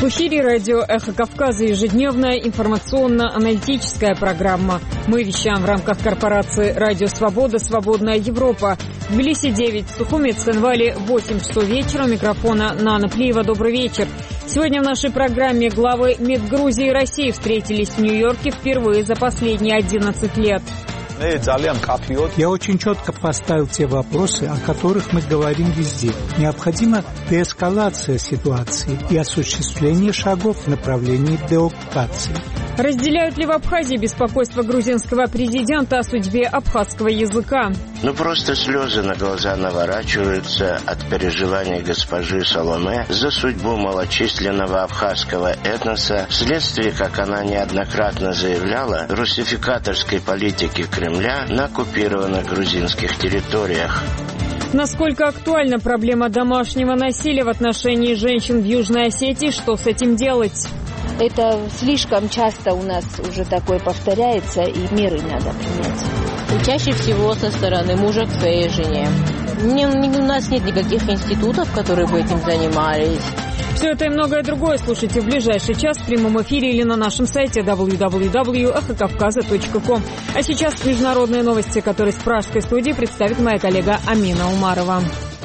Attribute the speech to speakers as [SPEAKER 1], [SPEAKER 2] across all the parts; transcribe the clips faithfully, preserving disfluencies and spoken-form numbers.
[SPEAKER 1] В эфире радио «Эхо Кавказа» ежедневная информационно-аналитическая программа. Мы вещаем в рамках корпорации «Радио Свобода. Свободная Европа». В Тбилиси девять, в Сухуми и Цхинвале восемь часов вечера. У микрофона Нана Плиева. Добрый вечер. Сегодня в нашей программе главы МИД Грузии и России встретились в Нью-Йорке впервые за последние одиннадцать лет.
[SPEAKER 2] Я очень четко поставил те вопросы, о которых мы говорим везде. Необходима деэскалация ситуации и осуществление шагов в направлении деоккупации.
[SPEAKER 1] Разделяют ли в Абхазии беспокойство грузинского президента о судьбе абхазского языка?
[SPEAKER 3] Ну, просто слезы на глаза наворачиваются от переживаний госпожи Саломе за судьбу малочисленного абхазского этноса, вследствие, как она неоднократно заявляла, русификаторской политики Кремля на оккупированных грузинских территориях.
[SPEAKER 1] Насколько актуальна проблема домашнего насилия в отношении женщин в Южной Осетии? Что с этим делать?
[SPEAKER 4] Это слишком часто у нас уже такое повторяется, и меры надо принять.
[SPEAKER 5] И чаще всего со стороны мужа к своей жене. Не, не, у нас нет никаких институтов, которые бы этим занимались.
[SPEAKER 1] Все это и многое другое слушайте в ближайший час в прямом эфире или на нашем сайте дабл ю дабл ю дабл ю точка эхо кавказа точка ком. А сейчас международные новости, которые с пражской студии представит моя коллега Амина Умарова.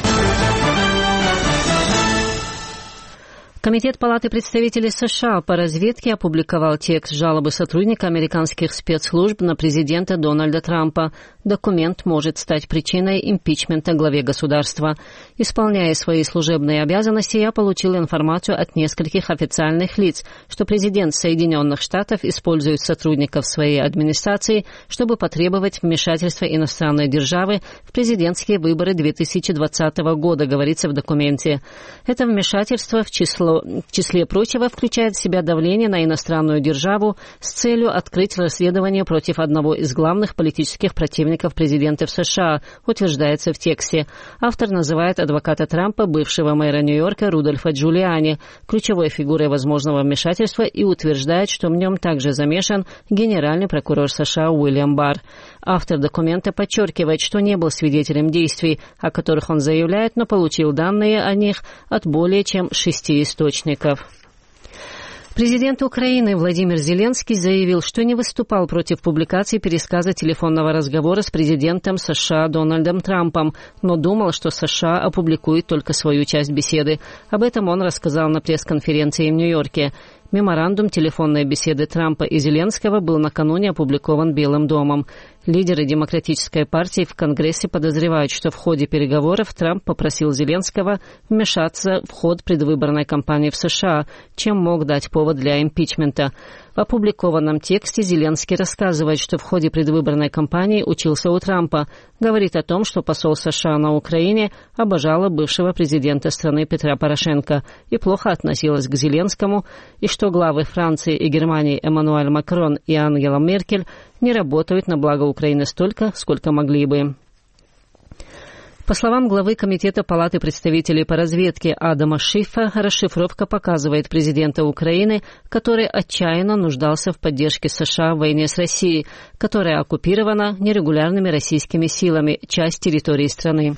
[SPEAKER 6] Комитет Палаты представителей США по разведке опубликовал текст жалобы сотрудника американских спецслужб на президента Дональда Трампа. Документ может стать причиной импичмента главе государства. Исполняя свои служебные обязанности, я получил информацию от нескольких официальных лиц, что президент Соединенных Штатов использует сотрудников своей администрации, чтобы потребовать вмешательства иностранной державы в президентские выборы две тысячи двадцатого года, говорится в документе. Это вмешательство в число В числе прочего включает в себя давление на иностранную державу с целью открыть расследование против одного из главных политических противников президента в США, утверждается в тексте. Автор называет адвоката Трампа, бывшего мэра Нью-Йорка Рудольфа Джулиани, ключевой фигурой возможного вмешательства и утверждает, что в нем также замешан генеральный прокурор США Уильям Барр. Автор документа подчеркивает, что не был свидетелем действий, о которых он заявляет, но получил данные о них от более чем шести источников. Президент Украины Владимир Зеленский заявил, что не выступал против публикации пересказа телефонного разговора с президентом США Дональдом Трампом, но думал, что США опубликует только свою часть беседы. Об этом он рассказал на пресс-конференции в Нью-Йорке. Меморандум телефонной беседы Трампа и Зеленского был накануне опубликован Белым домом. Лидеры Демократической партии в Конгрессе подозревают, что в ходе переговоров Трамп попросил Зеленского вмешаться в ход предвыборной кампании в США, чем мог дать повод для импичмента. В опубликованном тексте Зеленский рассказывает, что в ходе предвыборной кампании учился у Трампа, говорит о том, что посол США на Украине обожала бывшего президента страны Петра Порошенко и плохо относилась к Зеленскому, и что главы Франции и Германии Эммануэль Макрон и Ангела Меркель не работают на благо Украины столько, сколько могли бы. По словам главы Комитета Палаты представителей по разведке Адама Шифа, расшифровка показывает президента Украины, который отчаянно нуждался в поддержке США в войне с Россией, которая оккупирована нерегулярными российскими силами, часть территории страны.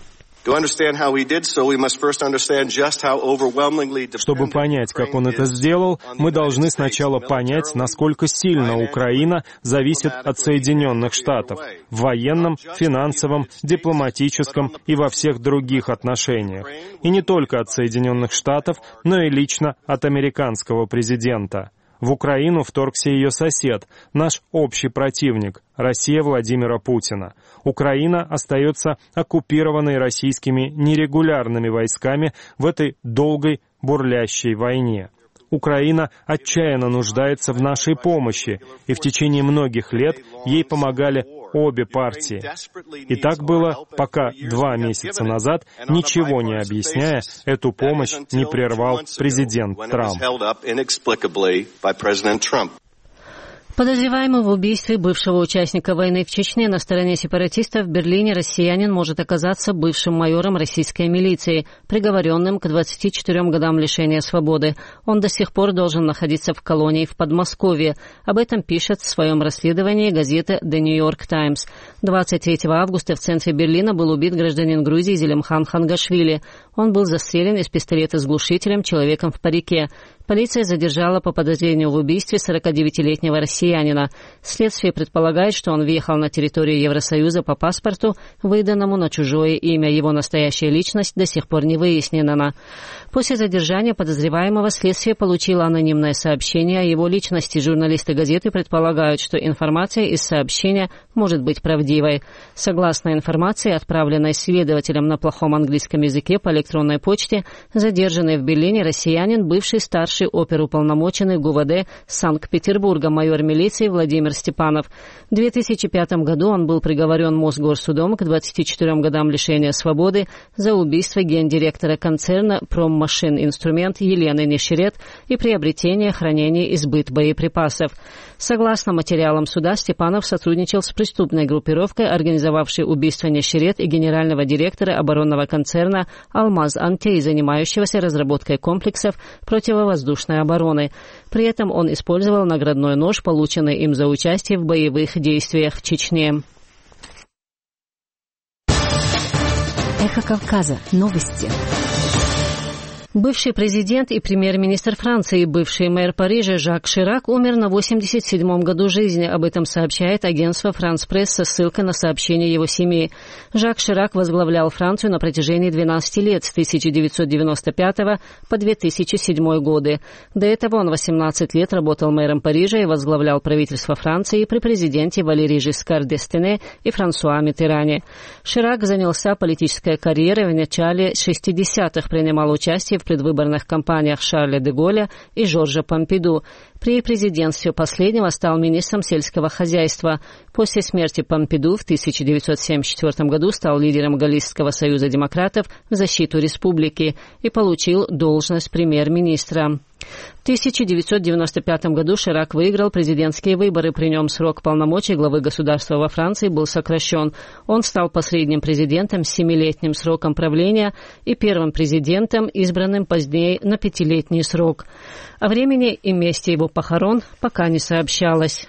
[SPEAKER 7] Чтобы понять, как он это сделал, мы должны сначала понять, насколько сильно Украина зависит от Соединенных Штатов в военном, финансовом, дипломатическом и во всех других отношениях. И не только от Соединенных Штатов, но и лично от американского президента. В Украину вторгся ее сосед, наш общий противник, Россия Владимира Путина. Украина остается оккупированной российскими нерегулярными войсками в этой долгой бурлящей войне. Украина отчаянно нуждается в нашей помощи, и в течение многих лет ей помогали обе партии. И так было, пока два месяца назад, ничего не объясняя, эту помощь не прервал президент Трамп.
[SPEAKER 6] Подозреваемый в убийстве бывшего участника войны в Чечне на стороне сепаратистов в Берлине россиянин может оказаться бывшим майором российской милиции, приговоренным к двадцати четырем годам лишения свободы. Он до сих пор должен находиться в колонии в Подмосковье. Об этом пишет в своем расследовании газета The New York Times. двадцать третьего августа в центре Берлина был убит гражданин Грузии Зелимхан Хангашвили. Он был застрелен из пистолета с глушителем человеком в парике. Полиция задержала по подозрению в убийстве сорокадевятилетнего россиянина. Следствие предполагает, что он въехал на территорию Евросоюза по паспорту, выданному на чужое имя. Его настоящая личность до сих пор не выяснена. После задержания подозреваемого следствие получило анонимное сообщение о его личности. Журналисты газеты предполагают, что информация из сообщения может быть правдивой. Согласно информации, отправленной следователем на плохом английском языке по электронной почте, задержанный в Берлине россиянин, бывший старший оперуполномоченный ГУВД Санкт-Петербурга, майор милиции Владимир Степанов. В две тысячи пятом году он был приговорен Мосгорсудом к двадцати четырем годам лишения свободы за убийство гендиректора концерна «Проммашин Инструмент» Елены Нищерет и приобретение, хранение и сбыт боеприпасов. Согласно материалам суда, Степанов сотрудничал с преступной группировкой, организовавшей убийство Нищерет и генерального директора оборонного концерна «Алмаз-Антей», занимающегося разработкой комплексов противовоздушной обороны. При этом он использовал наградной нож, полученный им за участие в боевых действиях в Чечне.
[SPEAKER 8] Эхо Кавказа. Новости.
[SPEAKER 6] Бывший президент и премьер-министр Франции, бывший мэр Парижа Жак Ширак умер на восемьдесят седьмом году жизни. Об этом сообщает агентство «Франс Пресс» со ссылкой на сообщение его семьи. Жак Ширак возглавлял Францию на протяжении двенадцати лет, с тысяча девятьсот девяносто пятого по две тысячи седьмой годы. До этого он восемнадцать лет работал мэром Парижа и возглавлял правительство Франции при президенте Валерии Жискар д'Эстене и Франсуа Миттеране. Ширак занялся политической карьерой в начале шестидесятых, принимал участие в предвыборных кампаниях Шарля де Голля и Жоржа Помпиду. При президентстве последнего стал министром сельского хозяйства. После смерти Помпиду в тысяча девятьсот семьдесят четвёртом году стал лидером Галлийского союза демократов в защиту республики и получил должность премьер-министра. В тысяча девятьсот девяносто пятом году Ширак выиграл президентские выборы. При нем срок полномочий главы государства во Франции был сокращен. Он стал последним президентом с семилетним сроком правления и первым президентом, избранным позднее на пятилетний срок. О времени и месте его похорон пока не сообщалось.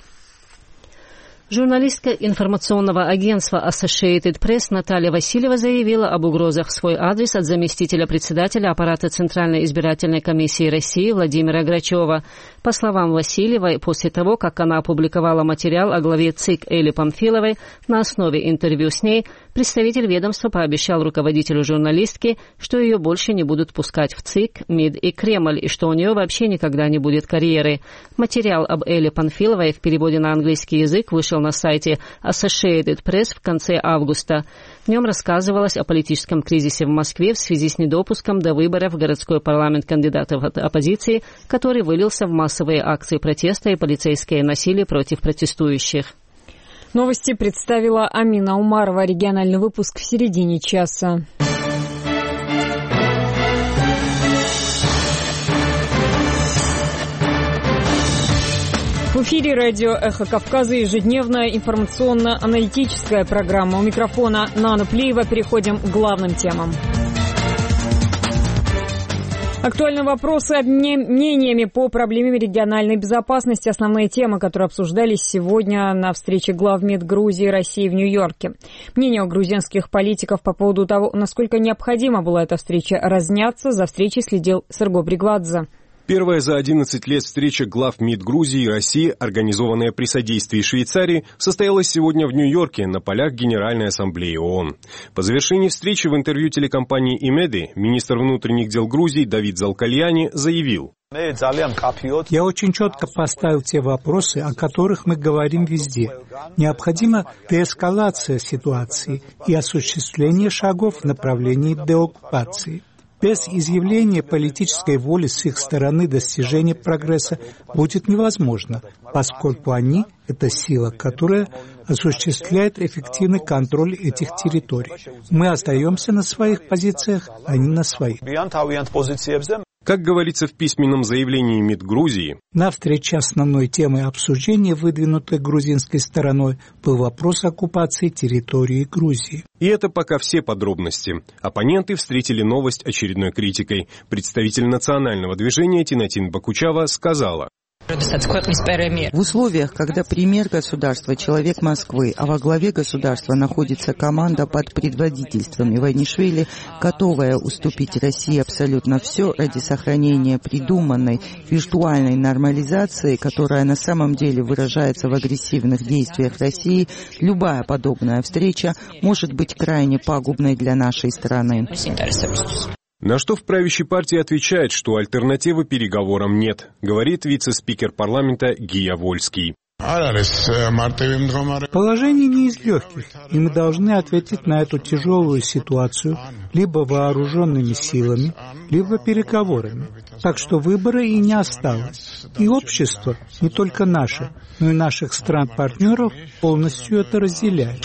[SPEAKER 6] Журналистка информационного агентства Associated Press Наталья Васильева заявила об угрозах в свой адрес от заместителя председателя аппарата Центральной избирательной комиссии России Владимира Грачева. По словам Васильевой, после того, как она опубликовала материал о главе ЦИК Элле Памфиловой на основе интервью с ней, представитель ведомства пообещал руководителю журналистки, что ее больше не будут пускать в ЦИК, МИД и Кремль, и что у нее вообще никогда не будет карьеры. Материал об Элле Памфиловой в переводе на английский язык вышел на сайте Associated Press в конце августа. В нем рассказывалось о политическом кризисе в Москве в связи с недопуском до выборов в городской парламент кандидатов от оппозиции, который вылился в массовые акции протеста и полицейское насилие против протестующих.
[SPEAKER 1] Новости представила Амина Умарова. Региональный выпуск в середине часа. В эфире радио «Эхо Кавказа», ежедневная информационно-аналитическая программа. У микрофона Нана Плиева. Переходим к главным темам. Актуальные вопросы, обмен мнениями по проблеме региональной безопасности. Основные темы, которые обсуждались сегодня на встрече глав МИД Грузии и России в Нью-Йорке. Мнения у грузинских политиков по поводу того, насколько необходима была эта встреча, разнятся. За встречей следил Серго Бригвадзе.
[SPEAKER 9] Первая за одиннадцать лет встреча глав МИД Грузии и России, организованная при содействии Швейцарии, состоялась сегодня в Нью-Йорке на полях Генеральной Ассамблеи ООН. По завершении встречи в интервью телекомпании «Имеди» министр внутренних дел Грузии Давид Залкальяни заявил:
[SPEAKER 2] «Я очень четко поставил те вопросы, о которых мы говорим везде. Необходима деэскалация ситуации и осуществление шагов в направлении деоккупации. Без изъявления политической воли с их стороны достижение прогресса будет невозможно, поскольку они – это сила, которая осуществляет эффективный контроль этих территорий. Мы остаемся на своих позициях, а не на своих».
[SPEAKER 9] Как говорится в письменном заявлении МИД Грузии,
[SPEAKER 2] на встрече основной темой обсуждения, выдвинутой грузинской стороной, был вопрос оккупации территории Грузии.
[SPEAKER 9] И это пока все подробности. Оппоненты встретили новость очередной критикой. Представитель национального движения Тинатин Бакучава сказала:
[SPEAKER 10] В условиях, когда премьер государства — человек Москвы, а во главе государства находится команда под предводительством Иванишвили, готовая уступить России абсолютно все ради сохранения придуманной виртуальной нормализации, которая на самом деле выражается в агрессивных действиях России, любая подобная встреча может быть крайне пагубной для нашей страны.
[SPEAKER 9] На что в правящей партии отвечает, что альтернативы переговорам нет, говорит вице-спикер парламента Гия Вольский.
[SPEAKER 2] Положение не из легких, и мы должны ответить на эту тяжелую ситуацию либо вооруженными силами, либо переговорами. Так что выбора и не осталось. И общество, не только наше, но и наших стран-партнеров, полностью это разделяет.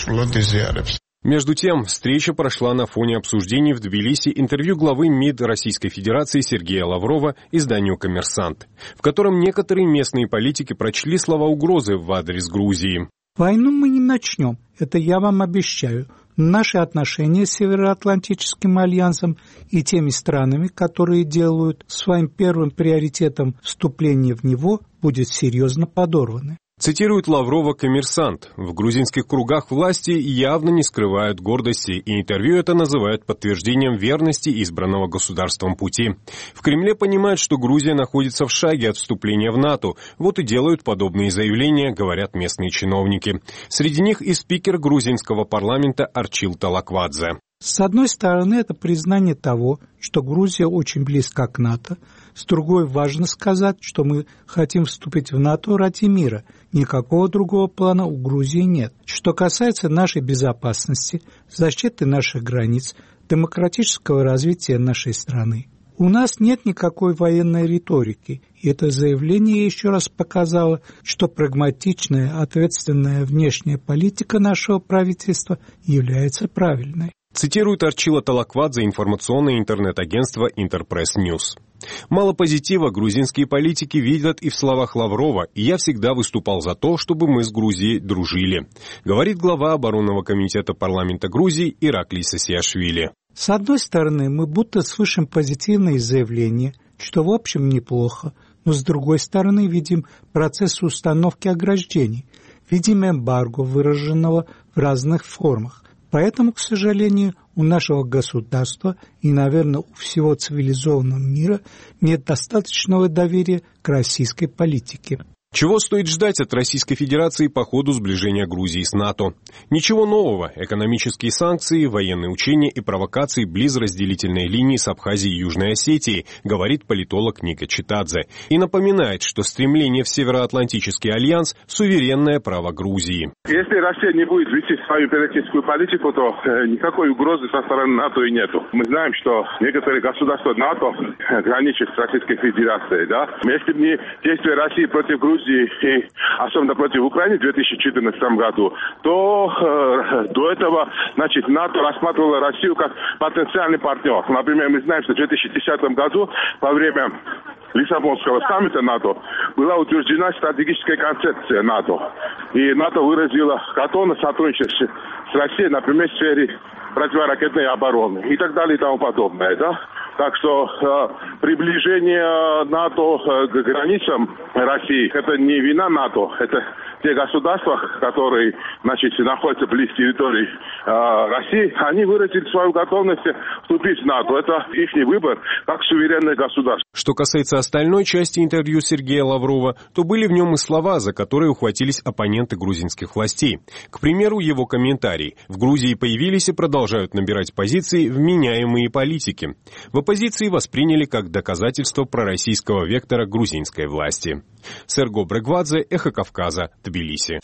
[SPEAKER 9] Между тем, встреча прошла на фоне обсуждений в Тбилиси интервью главы МИД Российской Федерации Сергея Лаврова изданию «Коммерсант», в котором некоторые местные политики прочли слова угрозы в адрес Грузии.
[SPEAKER 2] Войну мы не начнем, это я вам обещаю. Наши отношения с Североатлантическим альянсом и теми странами, которые делают своим первым приоритетом вступление в него, будет серьезно подорваны.
[SPEAKER 9] Цитирует Лаврова «Коммерсант». В грузинских кругах власти явно не скрывают гордости, и интервью это называют подтверждением верности избранного государством пути. В Кремле понимают, что Грузия находится в шаге от вступления в НАТО, вот и делают подобные заявления, говорят местные чиновники. Среди них и спикер грузинского парламента Арчил Талаквадзе.
[SPEAKER 2] С одной стороны, это признание того, что Грузия очень близка к НАТО. С другой, важно сказать, что мы хотим вступить в НАТО ради мира. Никакого другого плана у Грузии нет. Что касается нашей безопасности, защиты наших границ, демократического развития нашей страны. У нас нет никакой военной риторики, и это заявление еще раз показало, что прагматичная, ответственная внешняя политика нашего правительства является правильной.
[SPEAKER 9] Цитирует Арчила Талаквадзе информационное интернет-агентство Интерпресс Ньюс. Мало позитива грузинские политики видят и в словах Лаврова, и я всегда выступал за то, чтобы мы с Грузией дружили, говорит глава оборонного комитета парламента Грузии Ираклий Сасиашвили.
[SPEAKER 2] С одной стороны, мы будто слышим позитивные заявления, что в общем неплохо, но с другой стороны видим процесс установки ограждений, видим эмбарго, выраженного в разных формах. Поэтому, к сожалению, у нашего государства и, наверное, у всего цивилизованного мира нет достаточного доверия к российской политике.
[SPEAKER 9] Чего стоит ждать от Российской Федерации по ходу сближения Грузии с НАТО? Ничего нового. Экономические санкции, военные учения и провокации близ разделительной линии с Абхазией и Южной Осетией, говорит политолог Ника Читадзе. И напоминает, что стремление в Североатлантический альянс – суверенное право Грузии.
[SPEAKER 11] Если Россия не будет вести свою империалистическую политику, то э, никакой угрозы со стороны НАТО и нету. Мы знаем, что некоторые государства НАТО граничат с Российской Федерацией. Да? Если бы не действия России против Грузии, и особенно против Украины в две тысячи четырнадцатом году, то э, до этого, значит, НАТО рассматривало Россию как потенциальный партнер. Например, мы знаем, что в две тысячи десятом году во время Лиссабонского саммита НАТО была утверждена стратегическая концепция НАТО. И НАТО выразила готовность сотрудничать с Россией, например, в сфере противоракетной обороны и так далее и тому подобное, да. Так что э, приближение НАТО э, к границам России – это не вина НАТО, это те государства, которые, значит, находятся близ территории э, России, они выразили свою готовность вступить в НАТО. Это их выбор как суверенное государство.
[SPEAKER 9] Что касается остальной части интервью Сергея Лаврова, то были в нем и слова, за которые ухватились оппоненты грузинских властей. К примеру, его комментарий. В Грузии появились и продолжают набирать позиции вменяемые политики. В оппозиции восприняли как доказательство пророссийского вектора грузинской власти. Серго Брегвадзе, Эхо Кавказа, Тбилиси.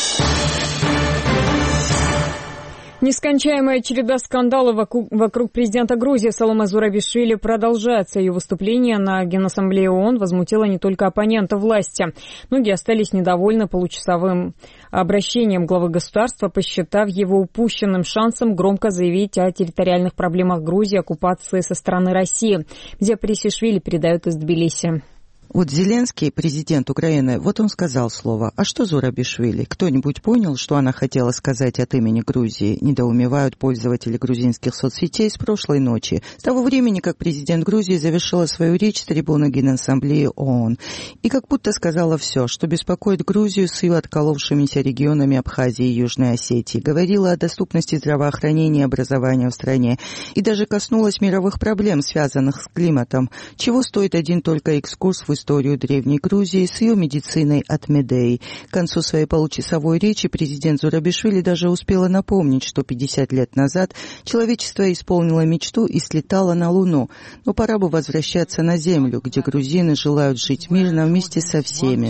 [SPEAKER 1] Нескончаемая череда скандалов вокруг президента Грузии Саломе Зурабишвили продолжается. Ее выступление на Генассамблее ООН возмутило не только оппонентов власти. Многие остались недовольны получасовым обращением главы государства, посчитав его упущенным шансом громко заявить о территориальных проблемах Грузии, оккупации со стороны России, где Присишвили передают из Тбилиси.
[SPEAKER 10] Вот Зеленский, президент Украины, вот он сказал слово. А что Зурабишвили? Кто-нибудь понял, что она хотела сказать от имени Грузии? Недоумевают пользователи грузинских соцсетей с прошлой ночи. С того времени, как президент Грузии завершила свою речь с трибуны Генассамблеи ООН. И как будто сказала все, что беспокоит Грузию с ее отколовшимися регионами Абхазии и Южной Осетии. Говорила о доступности здравоохранения и образования в стране. И даже коснулась мировых проблем, связанных с климатом. Чего стоит один только экскурс в историю историю Древней Грузии с ее медициной от Медеи. К концу своей получасовой речи президент Зурабишвили даже успела напомнить, что пятьдесят лет назад человечество исполнило мечту и слетало на Луну. Но пора бы возвращаться на Землю, где грузины желают жить мирно вместе со всеми.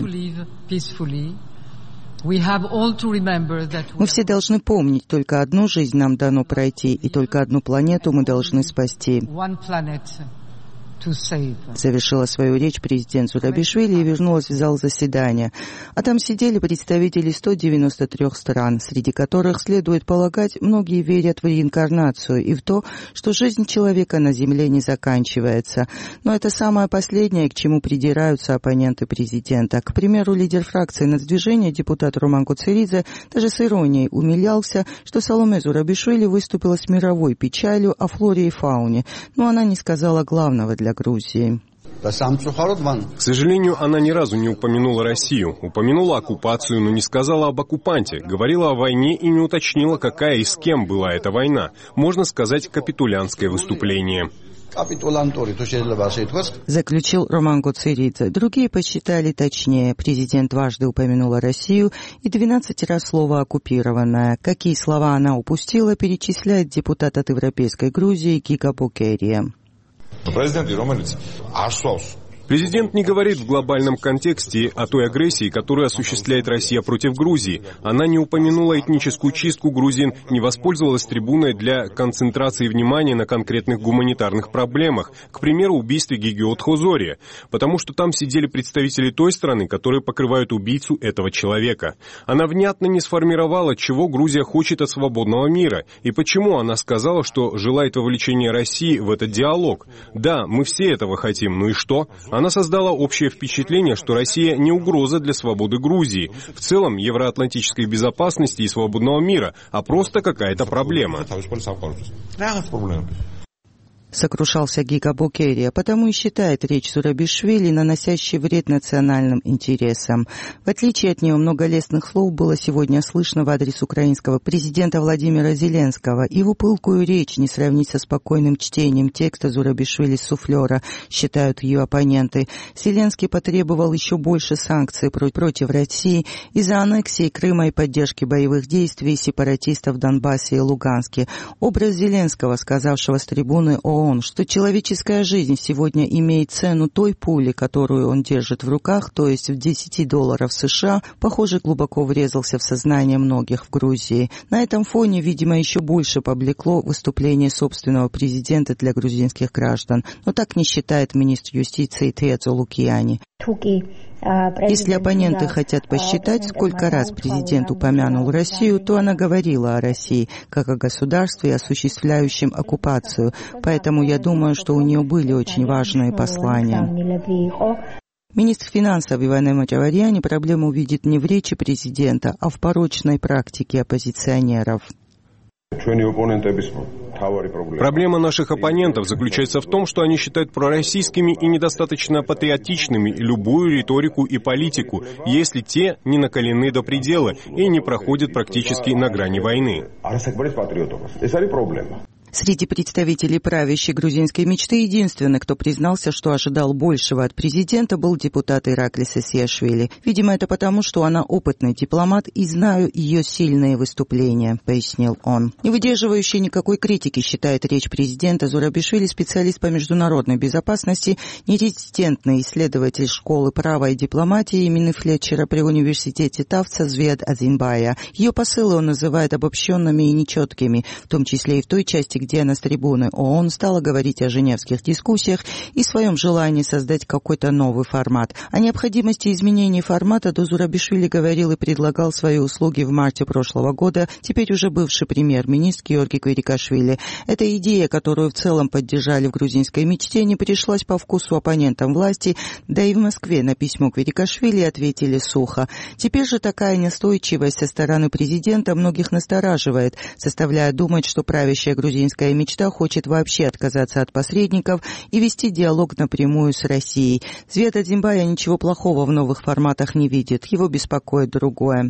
[SPEAKER 10] Мы все должны помнить, только одну жизнь нам дано пройти, и только одну планету мы должны спасти. Завершила свою речь президент Зурабишвили и вернулась в зал заседания. А там сидели представители ста девяноста трёх стран, среди которых, следует полагать, многие верят в реинкарнацию и в то, что жизнь человека на Земле не заканчивается. Но это самое последнее, к чему придираются оппоненты президента. К примеру, лидер фракции нацдвижения, депутат Роман Гоцеридзе, даже с иронией умилялся, что Саломе Зурабишвили выступила с мировой печалью о флоре и фауне, но она не сказала главного для Грузии.
[SPEAKER 9] К сожалению, она ни разу не упомянула Россию. Упомянула оккупацию, но не сказала об оккупанте. Говорила о войне и не уточнила, какая и с кем была эта война. Можно сказать, капитулянское выступление.
[SPEAKER 10] Заключил Роман Гоцеридзе. Другие посчитали точнее. Президент дважды упомянула Россию и двенадцать раз слово «оккупированная». Какие слова она упустила, перечисляет депутат от Европейской Грузии Гига Бокерия.
[SPEAKER 9] Президент не говорит в глобальном контексте о той агрессии, которую осуществляет Россия против Грузии. Она не упомянула этническую чистку грузин, не воспользовалась трибуной для концентрации внимания на конкретных гуманитарных проблемах, к примеру, убийстве Гигиот Хозория, потому что там сидели представители той страны, которые покрывают убийцу этого человека. Она внятно не сформировала, чего Грузия хочет от свободного мира, и почему она сказала, что желает вовлечения России в этот диалог. Да, мы все этого хотим, ну и что? Она создала общее впечатление, что Россия не угроза для свободы Грузии, в целом евроатлантической безопасности и свободного мира, а просто какая-то проблема.
[SPEAKER 10] Сокрушался Гига Бокерия, потому и считает речь Зурабишвили наносящей вред национальным интересам. В отличие от нее, много лестных слов было сегодня слышно в адрес украинского президента Владимира Зеленского. Его пылкую речь не сравнить со спокойным чтением текста Зурабишвили суфлера, считают ее оппоненты. Зеленский потребовал еще больше санкций против России из-за аннексии Крыма и поддержки боевых действий сепаратистов в Донбассе и Луганске. Образ Зеленского, сказавшего с трибуны ООН, что человеческая жизнь сегодня имеет цену той пули, которую он держит в руках, то есть в десять долларов США, похоже, глубоко врезался в сознание многих в Грузии. На этом фоне, видимо, еще больше поблекло выступление собственного президента для грузинских граждан. Но так не считает министр юстиции Тецо Лукиани. Если оппоненты хотят посчитать, сколько раз президент упомянул Россию, то она говорила о России, как о государстве, осуществляющем оккупацию. Поэтому я думаю, что у нее были очень важные послания. Министр финансов Иван Мачаварьяни проблему видит не в речи президента, а в порочной практике оппозиционеров.
[SPEAKER 9] Проблема наших оппонентов заключается в том, что они считают пророссийскими и недостаточно патриотичными любую риторику и политику, если те не накалены до предела и не проходят практически на грани войны.
[SPEAKER 10] Среди представителей правящей грузинской мечты единственный, кто признался, что ожидал большего от президента, был депутат Ираклис Исиашвили. Видимо, это потому, что она опытный дипломат и знаю ее сильные выступления, пояснил он. Не выдерживающий никакой критики, считает речь президента Зурабишвили специалист по международной безопасности, нерезидентный исследователь школы права и дипломатии имени Флетчера при университете Тавца Звед Азимбая. Ее посылы он называет обобщенными и нечеткими, в том числе и в той части, где она с трибуны ООН стала говорить о женевских дискуссиях и своем желании создать какой-то новый формат. О необходимости изменения формата Зурабишвили говорил и предлагал свои услуги в марте прошлого года, теперь уже бывший премьер-министр Георгий Квирикашвили. Эта идея, которую в целом поддержали в грузинской мечте, не пришлась по вкусу оппонентам власти, да и в Москве на письмо Квирикашвили ответили сухо. Теперь же такая настойчивость со стороны президента многих настораживает, заставляя думать, что правящая грузинская мечта хочет вообще отказаться от посредников и вести диалог напрямую с Россией. Света Дзимбая ничего плохого в новых форматах не видит, его беспокоит другое.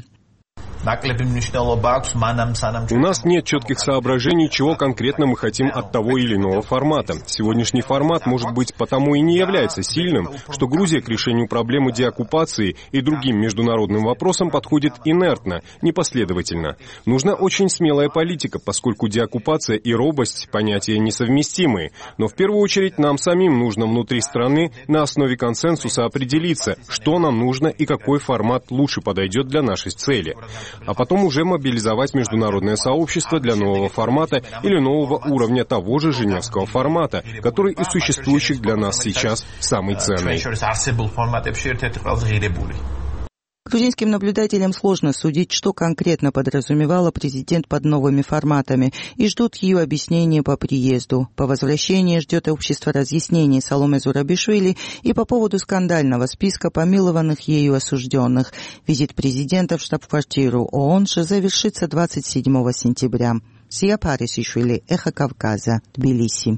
[SPEAKER 9] У нас нет четких соображений, чего конкретно мы хотим от того или иного формата. Сегодняшний формат, может быть, потому и не является сильным, что Грузия к решению проблемы деоккупации и другим международным вопросам подходит инертно, непоследовательно. Нужна очень смелая политика, поскольку деоккупация и робость – понятия несовместимые. Но в первую очередь нам самим нужно внутри страны на основе консенсуса определиться, что нам нужно и какой формат лучше подойдет для нашей цели. А потом уже мобилизовать международное сообщество для нового формата или нового уровня того же женевского формата, который из существующих для нас сейчас самый ценный.
[SPEAKER 10] Грузинским наблюдателям сложно судить, что конкретно подразумевала президент под новыми форматами, и ждут ее объяснения по приезду. По возвращении ждет общество разъяснений Саломе Зурабишвили и по поводу скандального списка помилованных ею осужденных. Визит президента в штаб-квартиру ООН же завершится двадцать седьмого сентября. Сия Парисишвили, Эхо Кавказа, Тбилиси.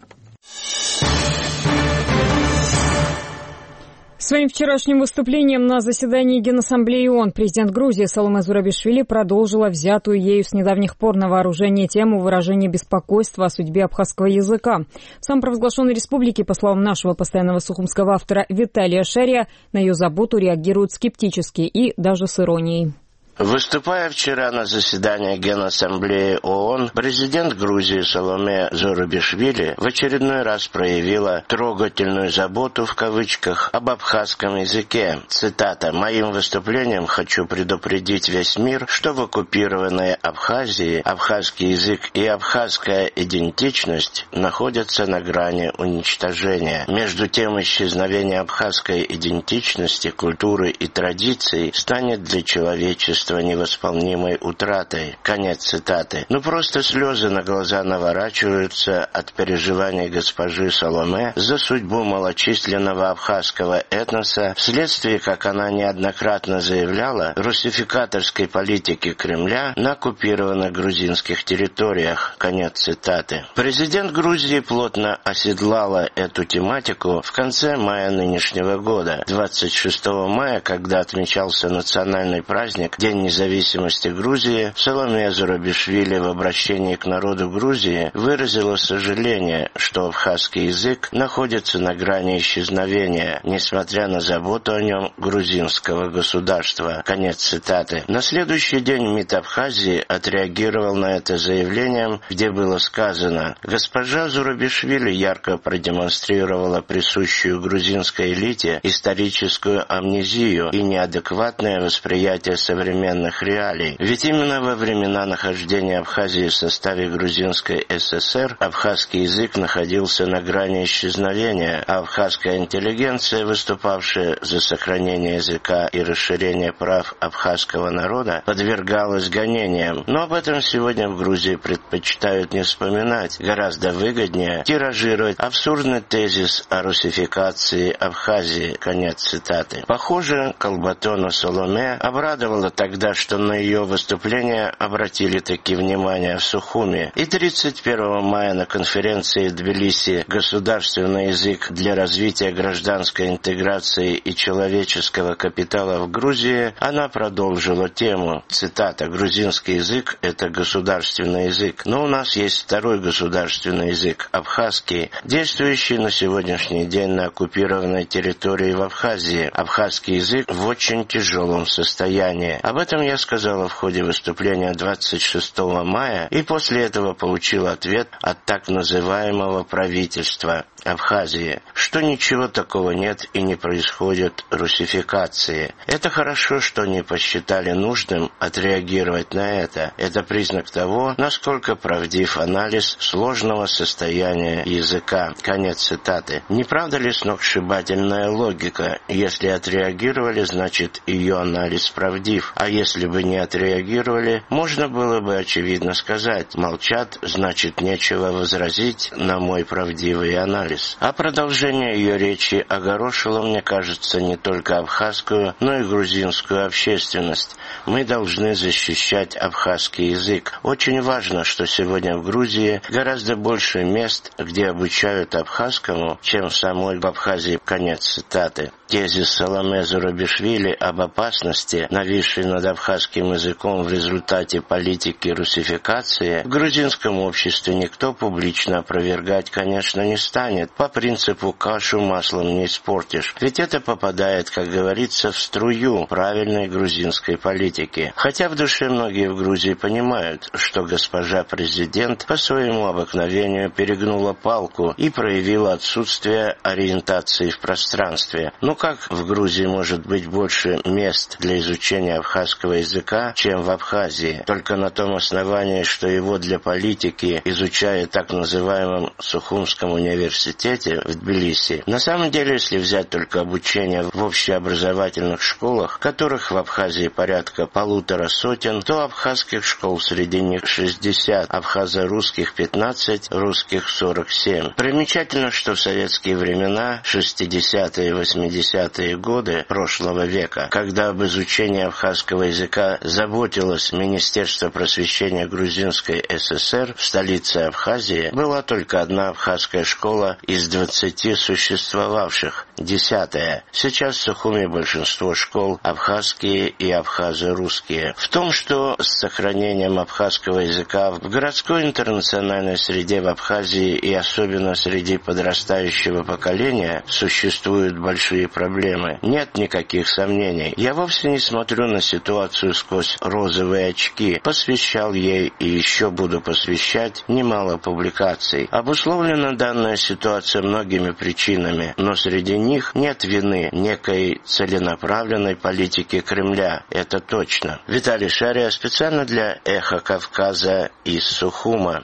[SPEAKER 1] Своим вчерашним выступлением на заседании Генассамблеи ООН президент Грузии Саломе Зурабишвили продолжила взятую ею с недавних пор на вооружение тему выражения беспокойства о судьбе абхазского языка. В самопровозглашенной республике, по словам нашего постоянного сухумского автора Виталия Шария, на ее заботу реагируют скептически и даже с иронией.
[SPEAKER 3] Выступая вчера на заседании Генассамблеи ООН, президент Грузии Саломе Зурабишвили в очередной раз проявила трогательную заботу в кавычках об абхазском языке. Цитата: «Моим выступлением хочу предупредить весь мир, что в оккупированной Абхазии абхазский язык и абхазская идентичность находятся на грани уничтожения. Между тем, исчезновение абхазской идентичности, культуры и традиций станет для человечества невосполнимой утратой». Конец цитаты. Ну просто слезы на глаза наворачиваются от переживаний госпожи Саломе за судьбу малочисленного абхазского этноса вследствие, как она неоднократно заявляла, русификаторской политики Кремля на оккупированных грузинских территориях. Конец цитаты. Президент Грузии плотно оседлала эту тематику в конце мая нынешнего года. двадцать шестого мая, когда отмечался национальный праздник День независимости Грузии, Саломе Зурабишвили в обращении к народу Грузии выразила сожаление, что абхазский язык находится на грани исчезновения, несмотря на заботу о нем грузинского государства. Конец цитаты. На следующий день МИД Абхазии отреагировал на это заявлением, где было сказано: «Госпожа Зурабишвили ярко продемонстрировала присущую грузинской элите историческую амнезию и неадекватное восприятие современных реалий. Ведь именно во времена нахождения Абхазии в составе Грузинской ССР абхазский язык находился на грани исчезновения, а абхазская интеллигенция, выступавшая за сохранение языка и расширение прав абхазского народа, подвергалась гонениям. Но об этом сегодня в Грузии предпочитают не вспоминать. Гораздо выгоднее тиражировать абсурдный тезис о русификации Абхазии». Конец цитаты. Похоже, Колбатона Саломе обрадовала тогда, что на ее выступление обратили таки внимание в Сухуми. И тридцать первого мая на конференции Тбилиси «Государственный язык для развития гражданской интеграции и человеческого капитала в Грузии» она продолжила тему. Цитата: «Грузинский язык – это государственный язык, но у нас есть второй государственный язык – абхазский, действующий на сегодняшний день на оккупированной территории в Абхазии. Абхазский язык в очень тяжелом состоянии. Об этом я сказала в ходе выступления двадцать шестого мая и после этого получил ответ от так называемого правительства. Абхазии, что ничего такого нет и не происходит русификации. Это хорошо, что не посчитали нужным отреагировать на это. Это признак того, насколько правдив анализ сложного состояния языка. Конец цитаты. Не правда ли сногсшибательная логика? Если отреагировали, значит ее анализ правдив. А если бы не отреагировали, можно было бы очевидно сказать: молчат, значит нечего возразить на мой правдивый анализ. А продолжение ее речи огорошило, мне кажется, не только абхазскую, но и грузинскую общественность. Мы должны защищать абхазский язык. Очень важно, что сегодня в Грузии гораздо больше мест, где обучают абхазскому, чем в самой Абхазии. Конец цитаты. Тезис Саломе Зурабишвили об опасности, нависшей над абхазским языком в результате политики русификации, в грузинском обществе никто публично опровергать, конечно, не станет. По принципу «кашу маслом не испортишь». Ведь это попадает, как говорится, в струю правильной грузинской политики. Хотя в душе многие в Грузии понимают, что госпожа президент по своему обыкновению перегнула палку и проявила отсутствие ориентации в пространстве. Ну как в Грузии может быть больше мест для изучения абхазского языка, чем в Абхазии? Только на том основании, что его для политики изучают в так называемом Сухумском университете в Тбилиси. На самом деле, если взять только обучение в общеобразовательных школах, которых в Абхазии порядка полутора сотен, то абхазских школ среди них шестьдесят, абхазо-русских пятнадцать, русских сорок семь. Примечательно, что в советские времена, шестидесятые и восьмидесятые годы прошлого века, когда об изучении абхазского языка заботилось Министерство просвещения Грузинской ССР в столице Абхазии, была только одна абхазская школа из двадцати существовавших, десятая. Сейчас в Сухуми большинство школ абхазские и абхазо-русские. В том, что с сохранением абхазского языка в городской интернациональной среде в Абхазии и особенно среди подрастающего поколения существуют большие проблемы, нет никаких сомнений. Я вовсе не смотрю на ситуацию сквозь розовые очки. Посвящал ей и еще буду посвящать немало публикаций. Обусловлена данная ситуация многими причинами, но среди них нет вины некой целенаправленной политики Кремля. Это точно. Виталий Шария специально для «Эхо Кавказа» из Сухума.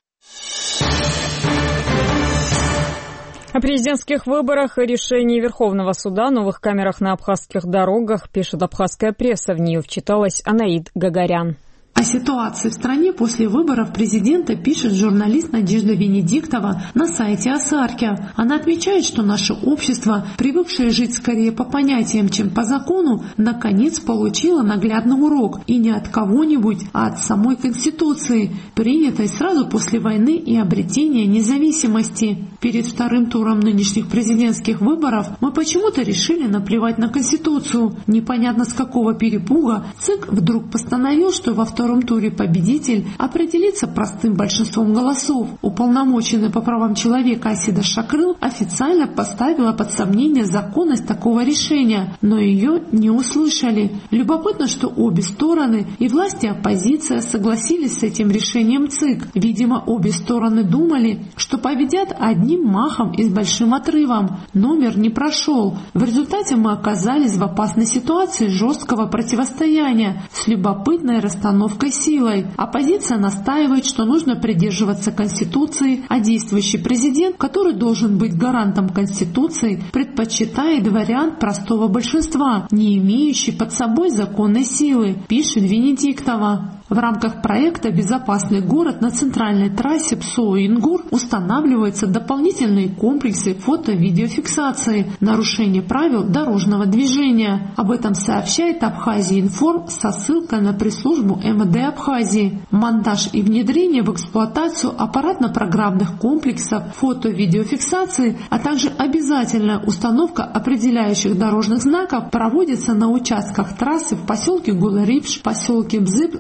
[SPEAKER 1] О президентских выборах и решении Верховного суда, новых камерах на абхазских дорогах пишет абхазская пресса. В нее вчиталась Анаид Гагарян.
[SPEAKER 12] О ситуации в стране после выборов президента пишет журналист Надежда Венедиктова на сайте Асарки. Она отмечает, что наше общество, привыкшее жить скорее по понятиям, чем по закону, наконец получило наглядный урок. И не от кого-нибудь, а от самой Конституции, принятой сразу после войны и обретения независимости. Перед вторым туром нынешних президентских выборов мы почему-то решили наплевать на Конституцию. Непонятно с какого перепуга ЦИК вдруг постановил, что во втором В втором туре победитель определится простым большинством голосов. Уполномоченный по правам человека Асида Шакрыл официально поставила под сомнение законность такого решения, но ее не услышали. Любопытно, что обе стороны, и власть и оппозиция, согласились с этим решением ЦИК. Видимо, обе стороны думали, что победят одним махом и с большим отрывом. Номер не прошел. В результате мы оказались в опасной ситуации жесткого противостояния с любопытной расстановкой силой. Оппозиция настаивает, что нужно придерживаться Конституции, а действующий президент, который должен быть гарантом Конституции, предпочитает вариант простого большинства, не имеющий под собой законной силы, пишет Венедиктова. В рамках проекта «Безопасный город» на центральной трассе Псоу-Ингур устанавливаются дополнительные комплексы фото-видеофиксации нарушения правил дорожного движения. Об этом сообщает Абхазия-Информ со ссылкой на пресс-службу эм вэ дэ Абхазии. Монтаж и внедрение в эксплуатацию аппаратно-программных комплексов фото-видеофиксации, а также обязательная установка определяющих дорожных знаков проводится на участках трассы в поселке Гуларипш, поселке Бзып, Гагрского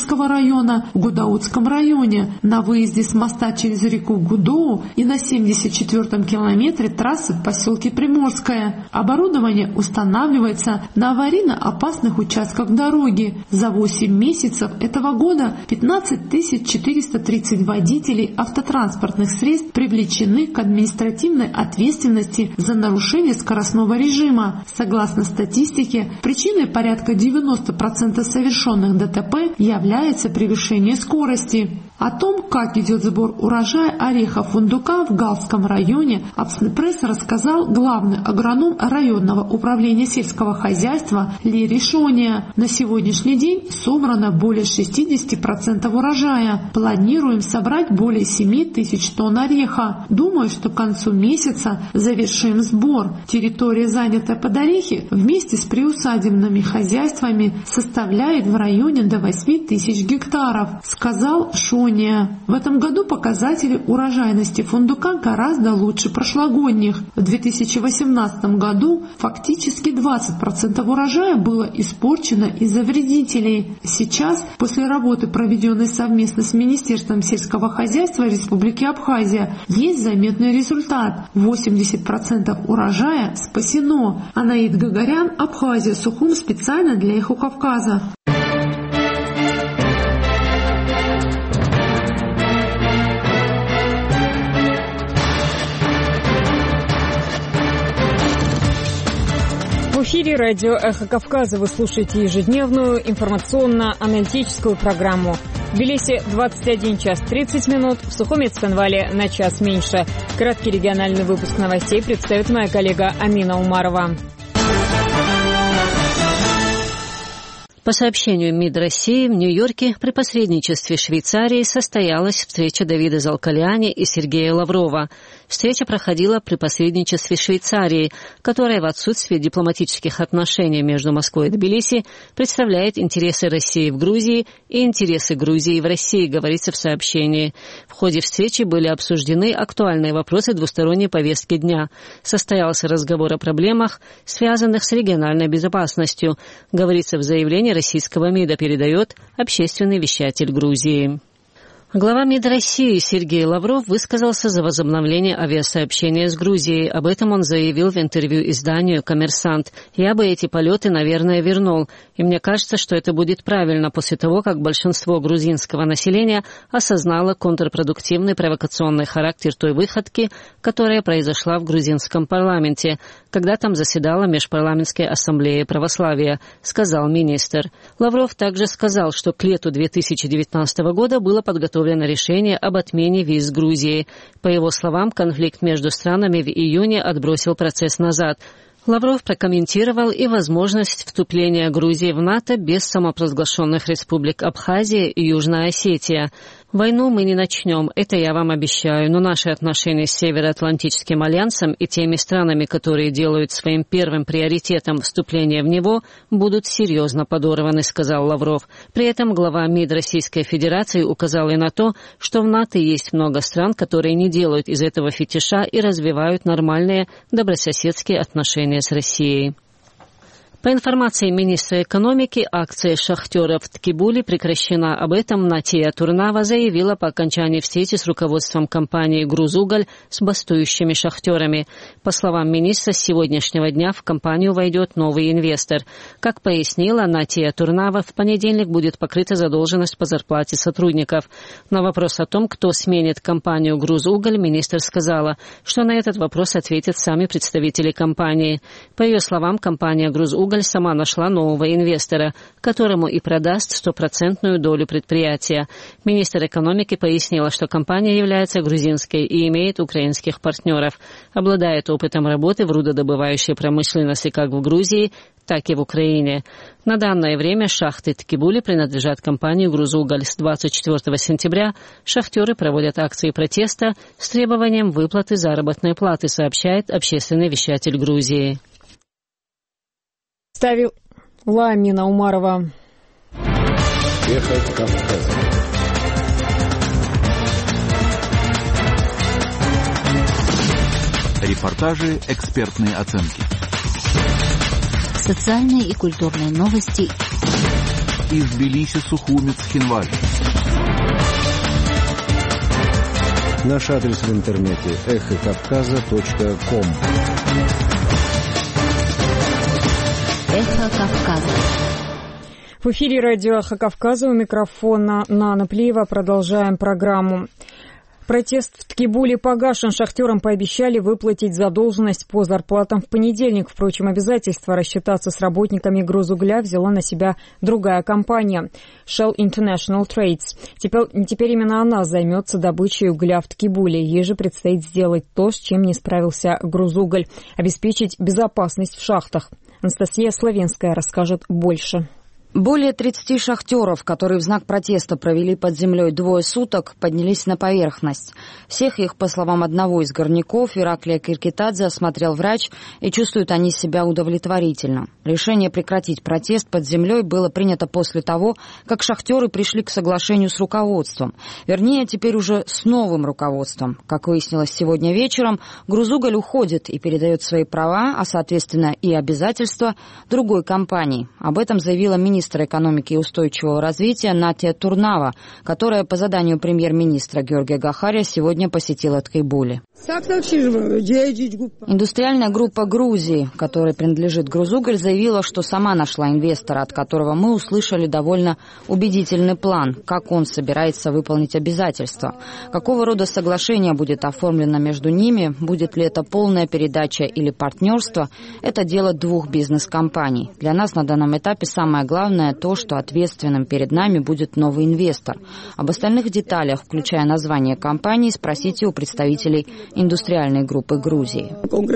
[SPEAKER 12] Приморского района в Гудаутском районе, на выезде с моста через реку Гудоу и на семьдесят четвёртом километре трассы в поселке Приморское. Оборудование устанавливается на аварийно опасных участках дороги. За восемь месяцев этого года пятнадцать тысяч четыреста тридцать водителей автотранспортных средств привлечены к административной ответственности за нарушение скоростного режима. Согласно статистике, причиной порядка девяносто процентов совершенных ДТП является превышение скорости. О том, как идет сбор урожая ореха фундука в Галском районе, Апснепресс рассказал главный агроном районного управления сельского хозяйства Лери Шония. На сегодняшний день собрано более шестьдесят процентов урожая. Планируем собрать более семь тысяч тонн ореха. Думаю, что к концу месяца завершим сбор. Территория, занятая под орехи, вместе с приусадебными хозяйствами составляет в районе до восьми тысяч гектаров, сказал Шония. В этом году показатели урожайности фундука гораздо лучше прошлогодних. В две тысячи восемнадцатом году фактически двадцать процентов урожая было испорчено из-за вредителей. Сейчас, после работы, проведенной совместно с Министерством сельского хозяйства Республики Абхазия, есть заметный результат. восемьдесят процентов урожая спасено. Анаид Гагарян, Абхазия, Сухум, специально для Эхо Кавказа.
[SPEAKER 1] В эфире радио «Эхо Кавказа» вы слушаете ежедневную информационно-аналитическую программу. В Тбилиси двадцать один час тридцать минут, в Сухуме и Цхинвале на час меньше. Краткий региональный выпуск новостей представит моя коллега Амина Умарова.
[SPEAKER 6] По сообщению МИД России, в Нью-Йорке при посредничестве Швейцарии состоялась встреча Давида Залкаляни и Сергея Лаврова. Встреча проходила при посредничестве Швейцарии, которая в отсутствие дипломатических отношений между Москвой и Тбилиси представляет интересы России в Грузии и интересы Грузии в России, говорится в сообщении. В ходе встречи были обсуждены актуальные вопросы двусторонней повестки дня. Состоялся разговор о проблемах, связанных с региональной безопасностью, говорится в заявлении российского МИДа, передает общественный вещатель Грузии. Глава МИД России Сергей Лавров высказался за возобновление авиасообщения с Грузией. Об этом он заявил в интервью изданию «Коммерсант». «Я бы эти полеты, наверное, вернул. И мне кажется, что это будет правильно после того, как большинство грузинского населения осознало контрпродуктивный провокационный характер той выходки, которая произошла в грузинском парламенте, когда там заседала Межпарламентская ассамблея православия», сказал министр. Лавров также сказал, что к лету две тысячи девятнадцатого года было подготовлено решение об отмене виз Грузии. По его словам, конфликт между странами в июне отбросил процесс назад. Лавров прокомментировал и возможность вступления Грузии в НАТО без самопровозглашенных республик Абхазия и Южная Осетия. «Войну мы не начнем, это я вам обещаю, но наши отношения с Североатлантическим альянсом и теми странами, которые делают своим первым приоритетом вступление в него, будут серьезно подорваны», сказал Лавров. При этом глава МИД Российской Федерации указал и на то, что в НАТО есть много стран, которые не делают из этого фетиша и развивают нормальные добрососедские отношения с Россией. По информации министра экономики, акция шахтеров в Ткибуле прекращена. Об этом Натия Турнава заявила по окончании встречи с руководством компании «Грузуголь» с бастующими шахтерами. По словам министра, с сегодняшнего дня в компанию войдет новый инвестор. Как пояснила Натия Турнава, в понедельник будет покрыта задолженность по зарплате сотрудников. На вопрос о том, кто сменит компанию «Грузуголь», министр сказала, что на этот вопрос ответят сами представители компании. По ее словам, компания «Грузуголь» сама нашла нового инвестора, которому и продаст стопроцентную долю предприятия. Министр экономики пояснила, что компания является грузинской и имеет украинских партнеров, обладает опытом работы в рудодобывающей промышленности как в Грузии, так и в Украине. На данное время шахты Ткибули принадлежат компании «Грузуголь». С двадцать четвёртого сентября шахтеры проводят акции протеста с требованием выплаты заработной платы, сообщает общественный вещатель Грузии.
[SPEAKER 1] Ставила Амина Умарова.
[SPEAKER 13] Эхо Кавказа. Репортажи, экспертные оценки.
[SPEAKER 8] Социальные и культурные новости.
[SPEAKER 13] и Тбилиси, Сухумец, Хинваль.
[SPEAKER 14] Наш адрес в интернете эхо кавказа точка ком.
[SPEAKER 8] Эхо Кавказа.
[SPEAKER 1] В эфире радио «Эхо Кавказа», у микрофона Нана Плиева. Продолжаем программу. Протест в Ткибуле погашен. Шахтерам пообещали выплатить задолженность по зарплатам в понедельник. Впрочем, обязательство рассчитаться с работниками Грузугля взяла на себя другая компания – Shell International Trades. Теперь, теперь именно она займется добычей угля в Ткибуле. Ей же предстоит сделать то, с чем не справился Грузуголь – обеспечить безопасность в шахтах. Анастасия Славенская расскажет больше.
[SPEAKER 15] Более тридцати шахтеров, которые в знак протеста провели под землей двое суток, поднялись на поверхность. Всех их, по словам одного из горняков, Ираклия Киркитадзе, осмотрел врач, и чувствуют они себя удовлетворительно. Решение прекратить протест под землей было принято после того, как шахтеры пришли к соглашению с руководством. Вернее, теперь уже с новым руководством. Как выяснилось сегодня вечером, Грузуголь уходит и передает свои права, а, соответственно, и обязательства другой компании. Об этом заявила министр министра экономики и устойчивого развития Натия Турнава, которая по заданию премьер-министра Георгия Гахария сегодня посетила Ткибули. Индустриальная группа Грузии, которой принадлежит Грузуголь, заявила, что сама нашла инвестора, от которого мы услышали довольно убедительный план, как он собирается выполнить обязательства. Какого рода соглашение будет оформлено между ними, будет ли это полная передача или партнерство, это дело двух бизнес-компаний. Для нас на данном этапе самое главное то, что ответственным перед нами будет новый инвестор. Об остальных деталях, включая название компании, спросите у представителей индустриальной группы Грузии.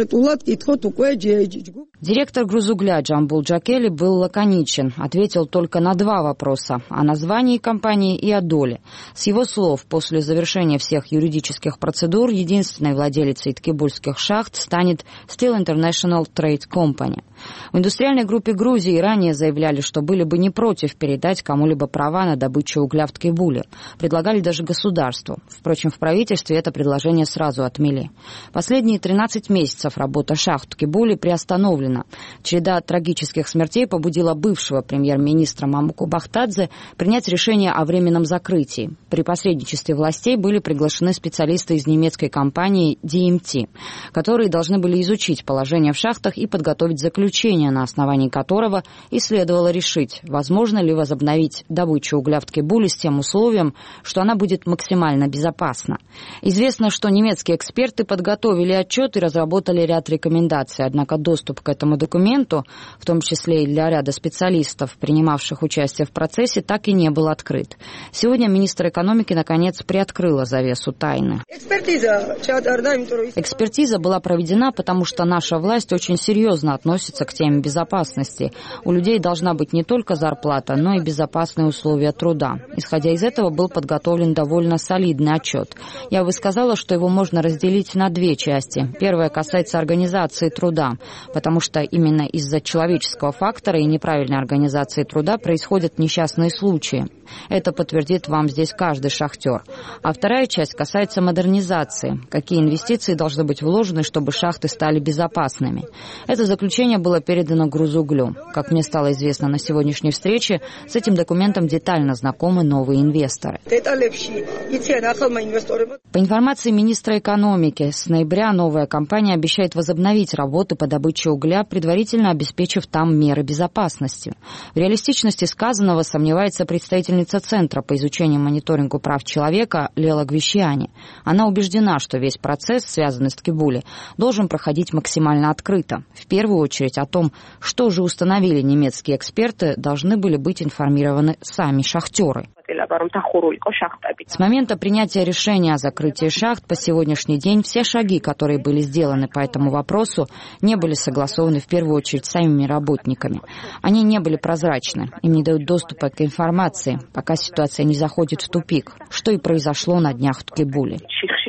[SPEAKER 15] Директор Грузугля Джамбул Джакели был лаконичен, ответил только на два вопроса – о названии компании и о доле. С его слов, после завершения всех юридических процедур, единственной владелицей ткибульских шахт станет Steel International Trade Company. В индустриальной группе Грузии ранее заявляли, что были бы не против передать кому-либо права на добычу угля в Ткибуле. Предлагали даже государству. Впрочем, в правительстве это предложение сразу отмели. Последние тринадцать месяцев работа шахт в Ткибуле приостановлена. Череда трагических смертей побудила бывшего премьер-министра Мамуку Бахтадзе принять решение о временном закрытии. При посредничестве властей были приглашены специалисты из немецкой компании ди эм ти, которые должны были изучить положение в шахтах и подготовить заключение, на основании которого и следовало решить, возможно ли возобновить добычу угля в Ткибуле с тем условием, что она будет максимально безопасна. Известно, что немецкие эксперты подготовили отчет и разработали ряд рекомендаций, однако доступ к этому документу, в том числе и для ряда специалистов, принимавших участие в процессе, так и не был открыт. Сегодня министр экономики, наконец, приоткрыла завесу тайны. Экспертиза была проведена, потому что наша власть очень серьезно относится к теме безопасности. У людей должна быть не только зарплата, но и безопасные условия труда. Исходя из этого был подготовлен довольно солидный отчет. Я бы сказала, что его можно разделить на две части. Первая касается организации труда, потому что именно из-за человеческого фактора и неправильной организации труда происходят несчастные случаи. Это подтвердит вам здесь каждый шахтер. А вторая часть касается модернизации. Какие инвестиции должны быть вложены, чтобы шахты стали безопасными. Это заключение было передано Грузуглю. Как мне стало известно на сегодняшней встрече, с этим документом детально знакомы новые инвесторы. По информации министра экономики, с ноября новая компания обещает возобновить работы по добыче угля, предварительно обеспечив там меры безопасности. В реалистичности сказанного сомневается представительница Центра по изучению и мониторингу прав человека Лела Гвищиани. Она убеждена, что весь процесс, связанный с Ткибуле, должен проходить максимально открыто. В первую очередь о том, что же установили немецкие эксперты, должны были быть информированы сами шахтеры. С момента принятия решения о закрытии шахт по сегодняшний день все шаги, которые были сделаны по этому вопросу, не были согласованы в первую очередь с самими работниками. Они не были прозрачны, им не дают доступа к информации, пока ситуация не заходит в тупик, что и произошло на днях в Ткибуле.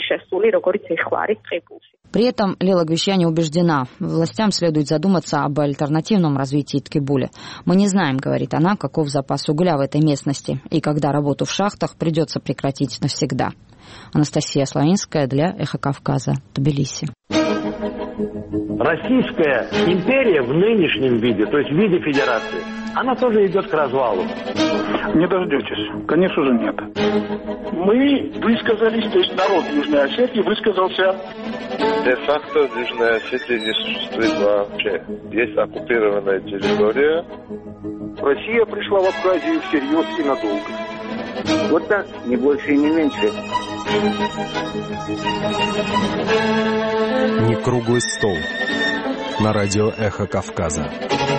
[SPEAKER 15] При этом Лела Гвищиани убеждена, властям следует задуматься об альтернативном развитии Ткибуля. Мы не знаем, говорит она, каков запас угля в этой местности и когда работу в шахтах придется прекратить навсегда. Анастасия Славинская для Эхо Кавказа, Тбилиси.
[SPEAKER 16] Российская империя в нынешнем виде, то есть в виде федерации, она тоже идет к развалу.
[SPEAKER 17] Не дождетесь. Конечно же, нет. Мы высказались, то есть народ Южной Осетии высказался.
[SPEAKER 18] Де-факто в Южной Осетии не существует вообще. Есть оккупированная территория.
[SPEAKER 17] Россия пришла в Абхазию всерьез и надолго.
[SPEAKER 19] Вот так, не больше и не меньше.
[SPEAKER 9] Не круглый стол. На радио «Эхо Кавказа».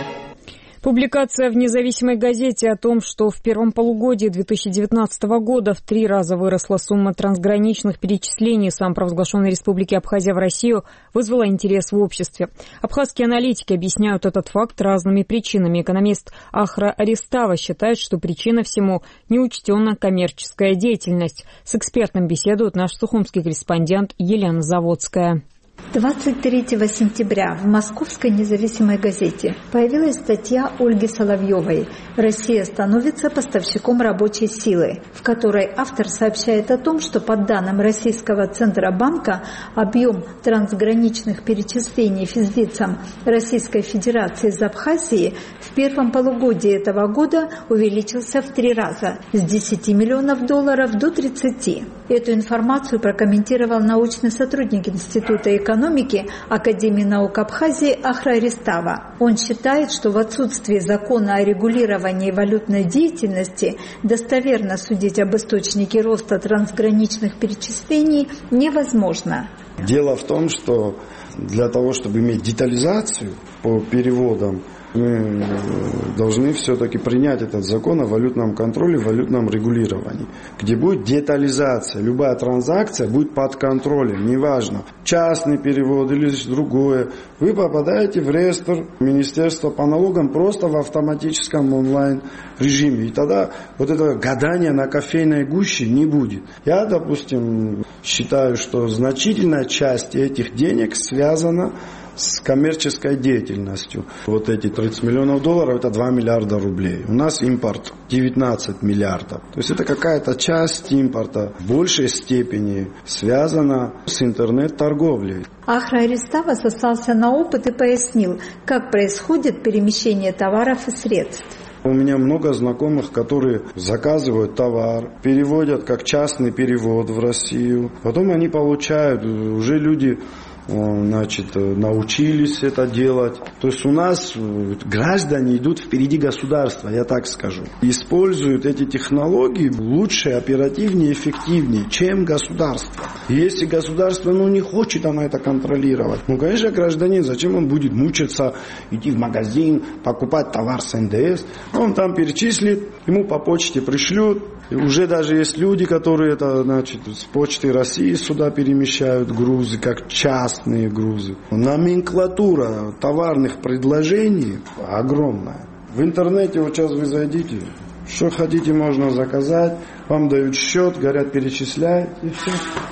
[SPEAKER 1] Публикация в независимой газете о том, что в первом полугодии две тысячи девятнадцатого года в три раза выросла сумма трансграничных перечислений самопровозглашенной Республики Абхазия в Россию, вызвала интерес в обществе. Абхазские аналитики объясняют этот факт разными причинами. Экономист Ахра Аристава считает, что причина всему – неучтенная коммерческая деятельность. С экспертом беседует наш сухумский корреспондент Елена Заводская.
[SPEAKER 20] двадцать третьего сентября в Московской независимой газете появилась статья Ольги Соловьевой «Россия становится поставщиком рабочей силы», в которой автор сообщает о том, что по данным Российского Центробанка объем трансграничных перечислений физлицам Российской Федерации из Абхазии в первом полугодии этого года увеличился в три раза – с десяти миллионов долларов до тридцати. Эту информацию прокомментировал научный сотрудник Института экономики Академии наук Абхазии Ахра Аристава. Он считает, что в отсутствии закона о регулировании валютной деятельности достоверно судить об источнике роста трансграничных перечислений невозможно.
[SPEAKER 21] Дело в том, что для того, чтобы иметь детализацию по переводам, мы должны все-таки принять этот закон о валютном контроле, валютном регулировании, где будет детализация. Любая транзакция будет под контролем, неважно, частный перевод или другое. Вы попадаете в реестр Министерства по налогам просто в автоматическом онлайн-режиме. И тогда вот это гадание на кофейной гуще не будет. Я, допустим, считаю, что значительная часть этих денег связана с коммерческой деятельностью. Вот эти тридцать миллионов долларов – это два миллиарда рублей. У нас импорт девятнадцать миллиардов. То есть это какая-то часть импорта в большей степени связана с интернет-торговлей.
[SPEAKER 20] Ахра Аристава сослался на опыт и пояснил, как происходит перемещение товаров и средств.
[SPEAKER 21] У меня много знакомых, которые заказывают товар, переводят как частный перевод в Россию. Потом они получают, уже люди значит, научились это делать. То есть у нас граждане идут впереди государства, я так скажу. Используют эти технологии лучше, оперативнее, эффективнее, чем государство. И если государство ну, не хочет оно это контролировать, ну, конечно, гражданин, зачем он будет мучиться, идти в магазин, покупать товар с эн дэ эс? Он там перечислит, ему по почте пришлют. И уже даже есть люди, которые это, значит, с почты России сюда перемещают грузы, как частные грузы. Номенклатура товарных предложений огромная. В интернете вот сейчас вы зайдите, что хотите можно заказать, вам дают счет, говорят перечисляй и все.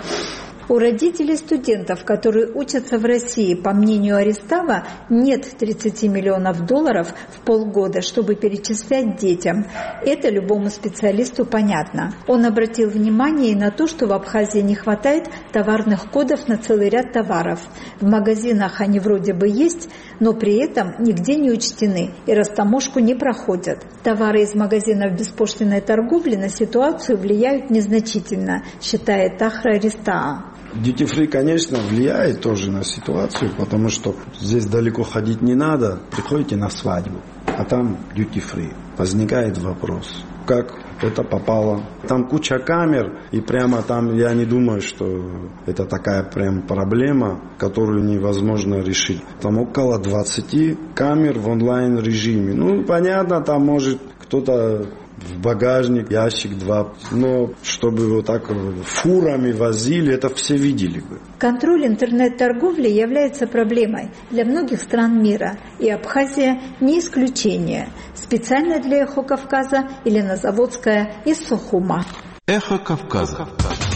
[SPEAKER 20] У родителей студентов, которые учатся в России, по мнению Аристава, нет тридцати миллионов долларов в полгода, чтобы перечислять детям. Это любому специалисту понятно. Он обратил внимание и на то, что в Абхазии не хватает товарных кодов на целый ряд товаров. В магазинах они вроде бы есть, но при этом нигде не учтены и растаможку не проходят. Товары из магазинов беспошлинной торговли на ситуацию влияют незначительно, считает Ахра Аристава.
[SPEAKER 21] Duty-free, конечно, влияет тоже на ситуацию, потому что здесь далеко ходить не надо. Приходите на свадьбу, а там duty-free. Возникает вопрос, как это попало. Там куча камер, и прямо там я не думаю, что это такая прям проблема, которую невозможно решить. Там около двадцати камер в онлайн-режиме. Ну, понятно, там может кто-то в багажник, ящик два. Но чтобы вот так фурами возили, это все видели бы.
[SPEAKER 20] Контроль интернет-торговли является проблемой для многих стран мира. И Абхазия не исключение. Специально для «Эхо Кавказа» Елена Заводская из Сухума.
[SPEAKER 13] «Эхо Кавказа».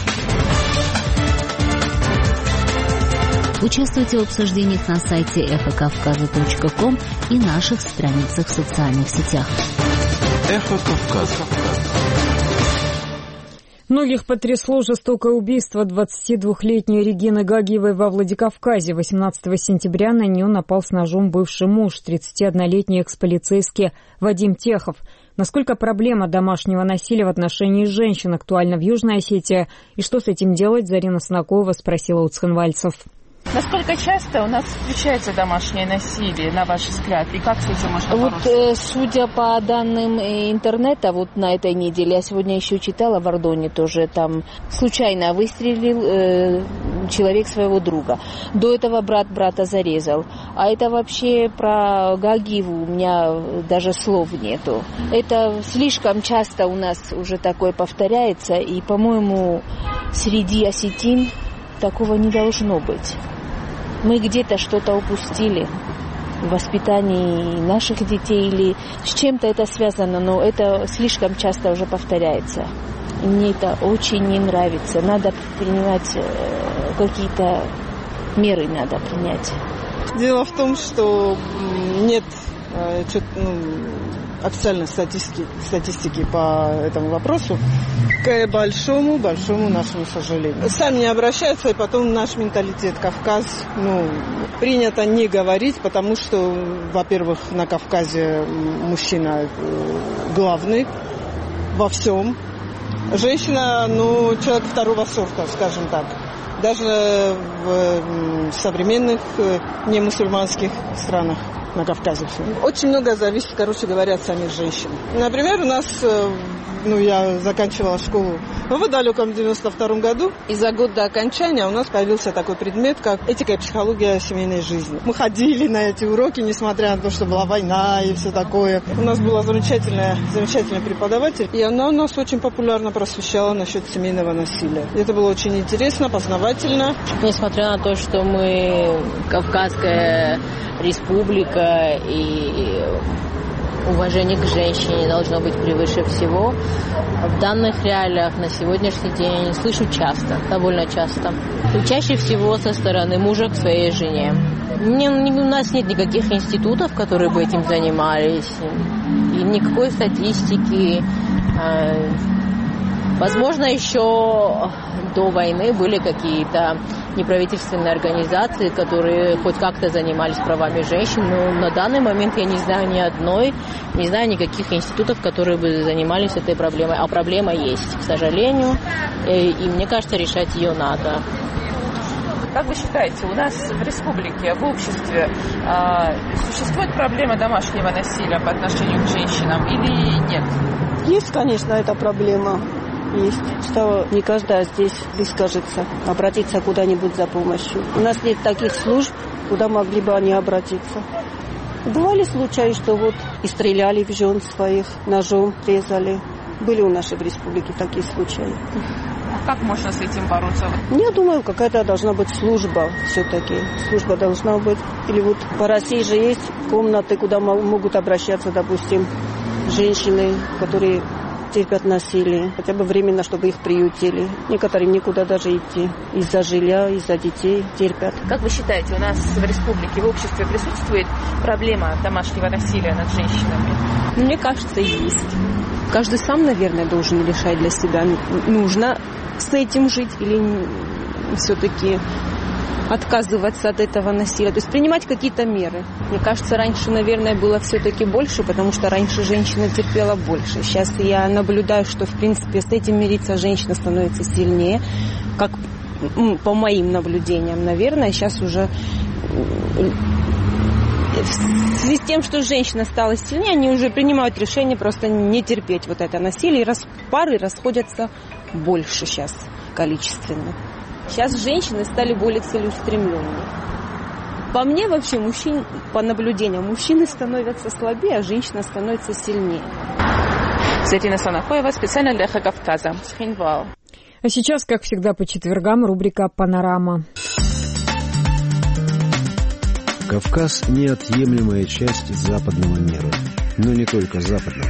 [SPEAKER 8] Участвуйте в обсуждениях на сайте эхо кавказа точка ком и наших страницах в социальных сетях.
[SPEAKER 13] «Эхо Кавказа».
[SPEAKER 1] Многих потрясло жестокое убийство двадцатидвухлетней Регины Гагиевой во Владикавказе. восемнадцатого сентября на нее напал с ножом бывший муж, тридцатиоднолетний экс-полицейский Вадим Техов. Насколько проблема домашнего насилия в отношении женщин актуальна в Южной Осетии и что с этим делать, Зарина Снакова спросила у цхинвальцев.
[SPEAKER 4] Насколько часто у нас встречается домашнее насилие, на ваш взгляд, и как с этим можно бороться?
[SPEAKER 5] Вот, э, судя по данным интернета, вот на этой неделе, я сегодня еще читала в Ордоне тоже, там случайно выстрелил э, человек своего друга. До этого брат брата зарезал. А это вообще про Гагиеву у меня даже слов нету. Это слишком часто у нас уже такое повторяется, и, по-моему, среди осетин такого не должно быть. Мы где-то что-то упустили в воспитании наших детей или с чем-то это связано, но это слишком часто уже повторяется. И мне это очень не нравится. Надо принимать какие-то меры, надо принять.
[SPEAKER 22] Дело в том, что нет ну, официальной статистики, статистики по этому вопросу. К большому, большому нашему сожалению. Сами не обращаются, и потом наш менталитет Кавказ, ну, принято не говорить, потому что, во-первых, на Кавказе мужчина главный во всем. Женщина, ну, человек второго сорта, скажем так. Даже в современных немусульманских странах на Кавказе. Очень много зависит, короче говоря, от самих женщин. Например, у нас, ну, я заканчивала школу в далеком девяносто втором году, и за год до окончания у нас появился такой предмет, как этика и психология семейной жизни. Мы ходили на эти уроки, несмотря на то, что была война и все такое. У нас была замечательная, замечательный преподаватель, и она у нас очень популярно просвещала насчет семейного насилия. Это было очень интересно, познавательно.
[SPEAKER 5] Несмотря на то, что мы Кавказская республика и уважение к женщине должно быть превыше всего, в данных реалиях на сегодняшний день слышу часто, довольно часто. И чаще всего со стороны мужа к своей жене. Не, у нас нет никаких институтов, которые бы этим занимались, и никакой статистики. Возможно, еще до войны были какие-то неправительственные организации, которые хоть как-то занимались правами женщин, но на данный момент я не знаю ни одной, не знаю никаких институтов, которые бы занимались этой проблемой. А проблема есть, к сожалению, и, и мне кажется, решать ее надо.
[SPEAKER 4] Как вы считаете, у нас в республике, в обществе э, существует проблема домашнего насилия по отношению к женщинам или нет?
[SPEAKER 23] Есть, конечно, эта проблема. Есть, что не каждый здесь выскажется, обратиться куда-нибудь за помощью. У нас нет таких служб, куда могли бы они обратиться. Бывали случаи, что вот и стреляли в жен своих, ножом резали. Были у нас в республике такие случаи.
[SPEAKER 4] А как можно с этим бороться?
[SPEAKER 23] Я думаю, какая-то должна быть служба все-таки. Служба должна быть. Или вот по России же есть комнаты, куда могут обращаться, допустим, женщины, которые терпят насилие, хотя бы временно, чтобы их приютили. Некоторые никуда даже идти. Из-за жилья, из-за детей терпят.
[SPEAKER 4] Как вы считаете, у нас в республике, в обществе присутствует проблема домашнего насилия над женщинами?
[SPEAKER 24] Мне кажется, есть. Каждый сам, наверное, должен решать для себя, нужно с этим жить или все-таки отказываться от этого насилия, то есть принимать какие-то меры. Мне кажется, раньше, наверное, было все-таки больше, потому что раньше женщина терпела больше. Сейчас я наблюдаю, что, в принципе, с этим мириться женщина становится сильнее, как по моим наблюдениям, наверное, сейчас уже в связи с тем, что женщина стала сильнее, они уже принимают решение просто не терпеть вот это насилие, и раз, пары расходятся больше сейчас количественно. Сейчас женщины стали более целеустремленные. По мне вообще, мужчин, по наблюдениям, мужчины становятся слабее, а женщина становится сильнее.
[SPEAKER 4] Зарина Снакова, специально для Эхо Кавказа. Цхинвал.
[SPEAKER 1] А сейчас, как всегда, по четвергам рубрика «Панорама».
[SPEAKER 14] Кавказ – неотъемлемая часть западного мира, но не только западного.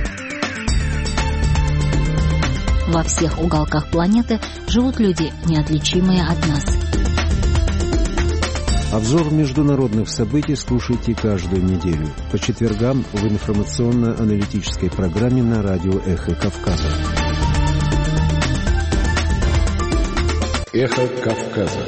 [SPEAKER 8] Во всех уголках планеты живут люди, неотличимые от нас.
[SPEAKER 14] Обзор международных событий слушайте каждую неделю по четвергам в информационно-аналитической программе на радио «Эхо Кавказа».
[SPEAKER 13] Эхо Кавказа.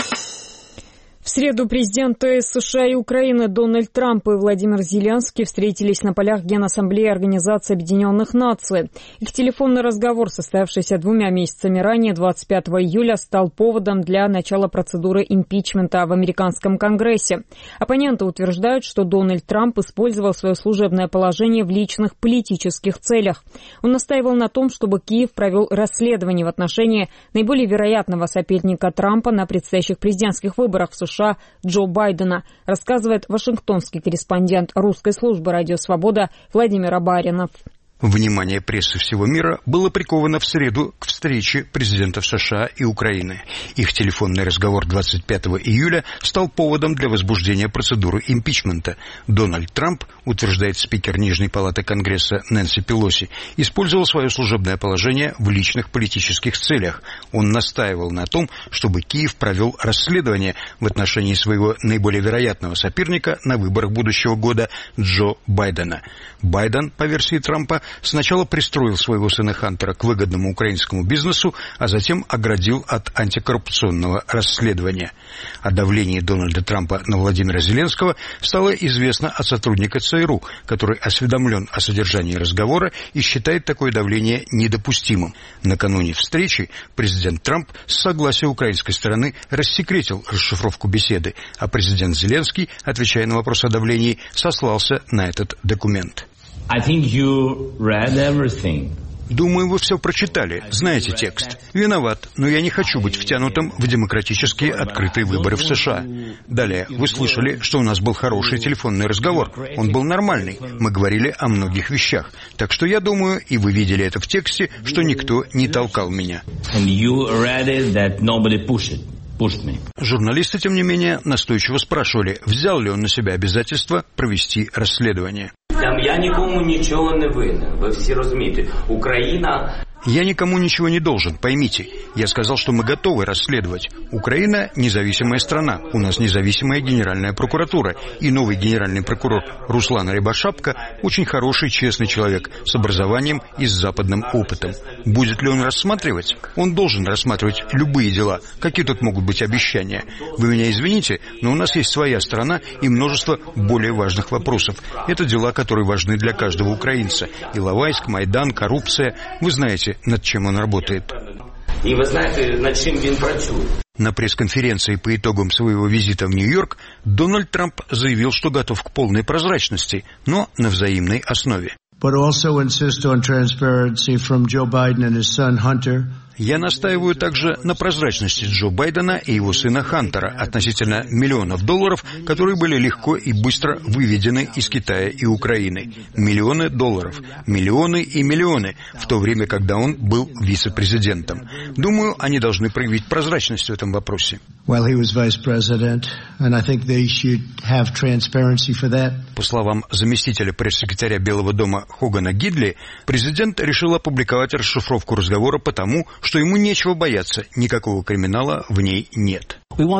[SPEAKER 1] В среду президенты США и Украины Дональд Трамп и Владимир Зеленский встретились на полях Генассамблеи Организации Объединенных Наций. Их телефонный разговор, состоявшийся двумя месяцами ранее, двадцать пятого июля, стал поводом для начала процедуры импичмента в американском Конгрессе. Оппоненты утверждают, что Дональд Трамп использовал свое служебное положение в личных политических целях. Он настаивал на том, чтобы Киев провел расследование в отношении наиболее вероятного соперника Трампа на предстоящих президентских выборах в США Джо Байдена, рассказывает вашингтонский корреспондент русской службы «Радио Свобода» Владимир Абаринов.
[SPEAKER 2] Внимание прессы всего мира было приковано в среду к встрече президентов США и Украины. Их телефонный разговор двадцать пятого июля стал поводом для возбуждения процедуры импичмента. Дональд Трамп, утверждает спикер Нижней палаты Конгресса Нэнси Пелоси, использовал свое служебное положение в личных политических целях. Он настаивал на том, чтобы Киев провел расследование в отношении своего наиболее вероятного соперника на выборах будущего года Джо Байдена. Байден, по версии Трампа, сначала пристроил своего сына Хантера к выгодному украинскому бизнесу, а затем оградил от антикоррупционного расследования. О давлении Дональда Трампа на Владимира Зеленского стало известно от сотрудника ЦРУ, который осведомлен о содержании разговора и считает такое давление недопустимым. Накануне встречи президент Трамп с согласия украинской стороны рассекретил расшифровку беседы, а президент Зеленский, отвечая на вопрос о давлении, сослался на этот документ.
[SPEAKER 7] I think you read everything.
[SPEAKER 2] Думаю, вы все прочитали, знаете текст. Виноват, но я не хочу быть втянутым в демократические открытые выборы в США. Далее, вы слышали, что у нас был хороший телефонный разговор. Он был нормальный. Мы говорили о многих вещах. Так что я думаю, и вы видели это в тексте, что никто не толкал меня.
[SPEAKER 7] And you read it that nobody pushed it.
[SPEAKER 2] Журналисты, тем не менее, настойчиво спрашивали, взял ли он на себя обязательство провести расследование.
[SPEAKER 7] Я никому ничего не винен, вы все розумієте. Украина...
[SPEAKER 2] Я никому ничего не должен, поймите. Я сказал, что мы готовы расследовать. Украина – независимая страна. У нас независимая генеральная прокуратура. И новый генеральный прокурор Руслан Рябошапка – очень хороший, честный человек с образованием и с западным опытом. Будет ли он рассматривать? Он должен рассматривать любые дела. Какие тут могут быть обещания? Вы меня извините, но у нас есть своя страна и множество более важных вопросов. Это дела, которые важны для каждого украинца. Иловайск, Майдан, коррупция. Вы знаете, над чем он работает.
[SPEAKER 7] И вы знаете, над чем он працює.
[SPEAKER 2] На пресс-конференции по итогам своего визита в Нью-Йорк Дональд Трамп заявил, что готов к полной прозрачности, но на взаимной основе.
[SPEAKER 10] But also insist on transparency from Joe Biden and his son Hunter.
[SPEAKER 2] Я настаиваю также на прозрачности Джо Байдена и его сына Хантера относительно миллионов долларов, которые были легко и быстро выведены из Китая и Украины. Миллионы долларов. Миллионы и миллионы, в то время, когда он был вице-президентом. Думаю, они должны проявить прозрачность в этом вопросе.
[SPEAKER 10] Well, he was vice president, and I think they should have transparency for that.
[SPEAKER 2] По словам заместителя пресс-секретаря Белого дома Хогана Гидли, президент решил опубликовать расшифровку разговора потому, что ему нечего бояться, никакого криминала в ней нет.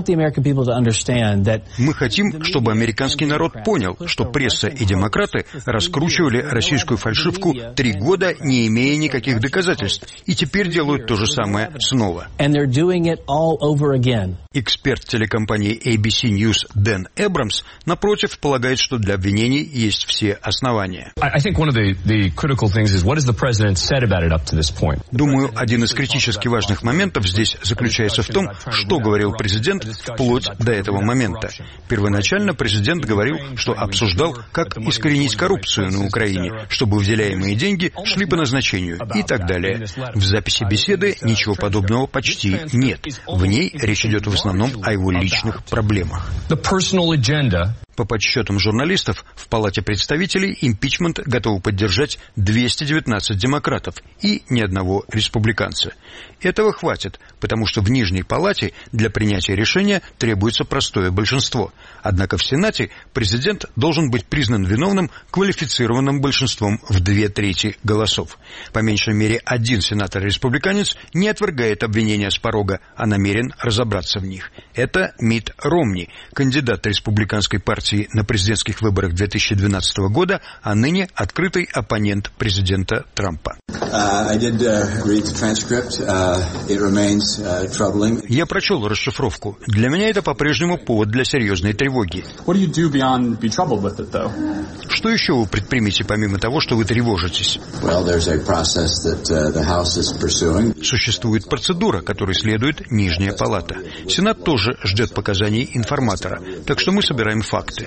[SPEAKER 2] Мы хотим, чтобы американский народ понял, что пресса и демократы раскручивали российскую фальшивку три года, не имея никаких доказательств, и теперь делают то же самое снова. Эксперт телекомпании эй би си News Дэн Эбрамс, напротив, полагает, что для обвинений есть все основания. Думаю, один из критически важных моментов здесь заключается в том, что говорил президент вплоть до этого момента. Первоначально президент говорил, что обсуждал, как искоренить коррупцию на Украине, чтобы выделяемые деньги шли по назначению и так далее. В записи беседы ничего подобного почти нет. В ней речь идет в основном о его личных проблемах. По подсчетам журналистов, в Палате представителей импичмент готовы поддержать двести девятнадцать демократов и ни одного республиканца. Этого хватит, потому что в Нижней Палате для принятия решения требуется простое большинство. Однако в Сенате президент должен быть признан виновным квалифицированным большинством в две трети голосов. По меньшей мере один сенатор-республиканец не отвергает обвинения с порога, а намерен разобраться в них. Это Митт Ромни, кандидат республиканской партии партии на президентских выборах две тысячи двенадцатого года, а ныне открытый оппонент президента Трампа. Я прочел расшифровку. Для меня это по-прежнему повод для серьезной тревоги. Что еще вы предпримете, помимо того, что вы тревожитесь? Существует процедура, которой следует Нижняя палата. Сенат тоже ждет показаний информатора, так что мы собираем факты.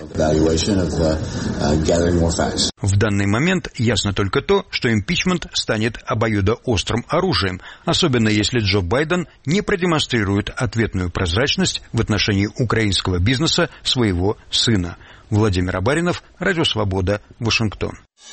[SPEAKER 2] В данный момент ясно только то, что импичмент станет обоюдоострым оружием, особенно если Джо Байден не продемонстрирует ответную прозрачность в отношении украинского бизнеса своего сына. Владимир Абаринов, Радио Свобода, Вашингтон.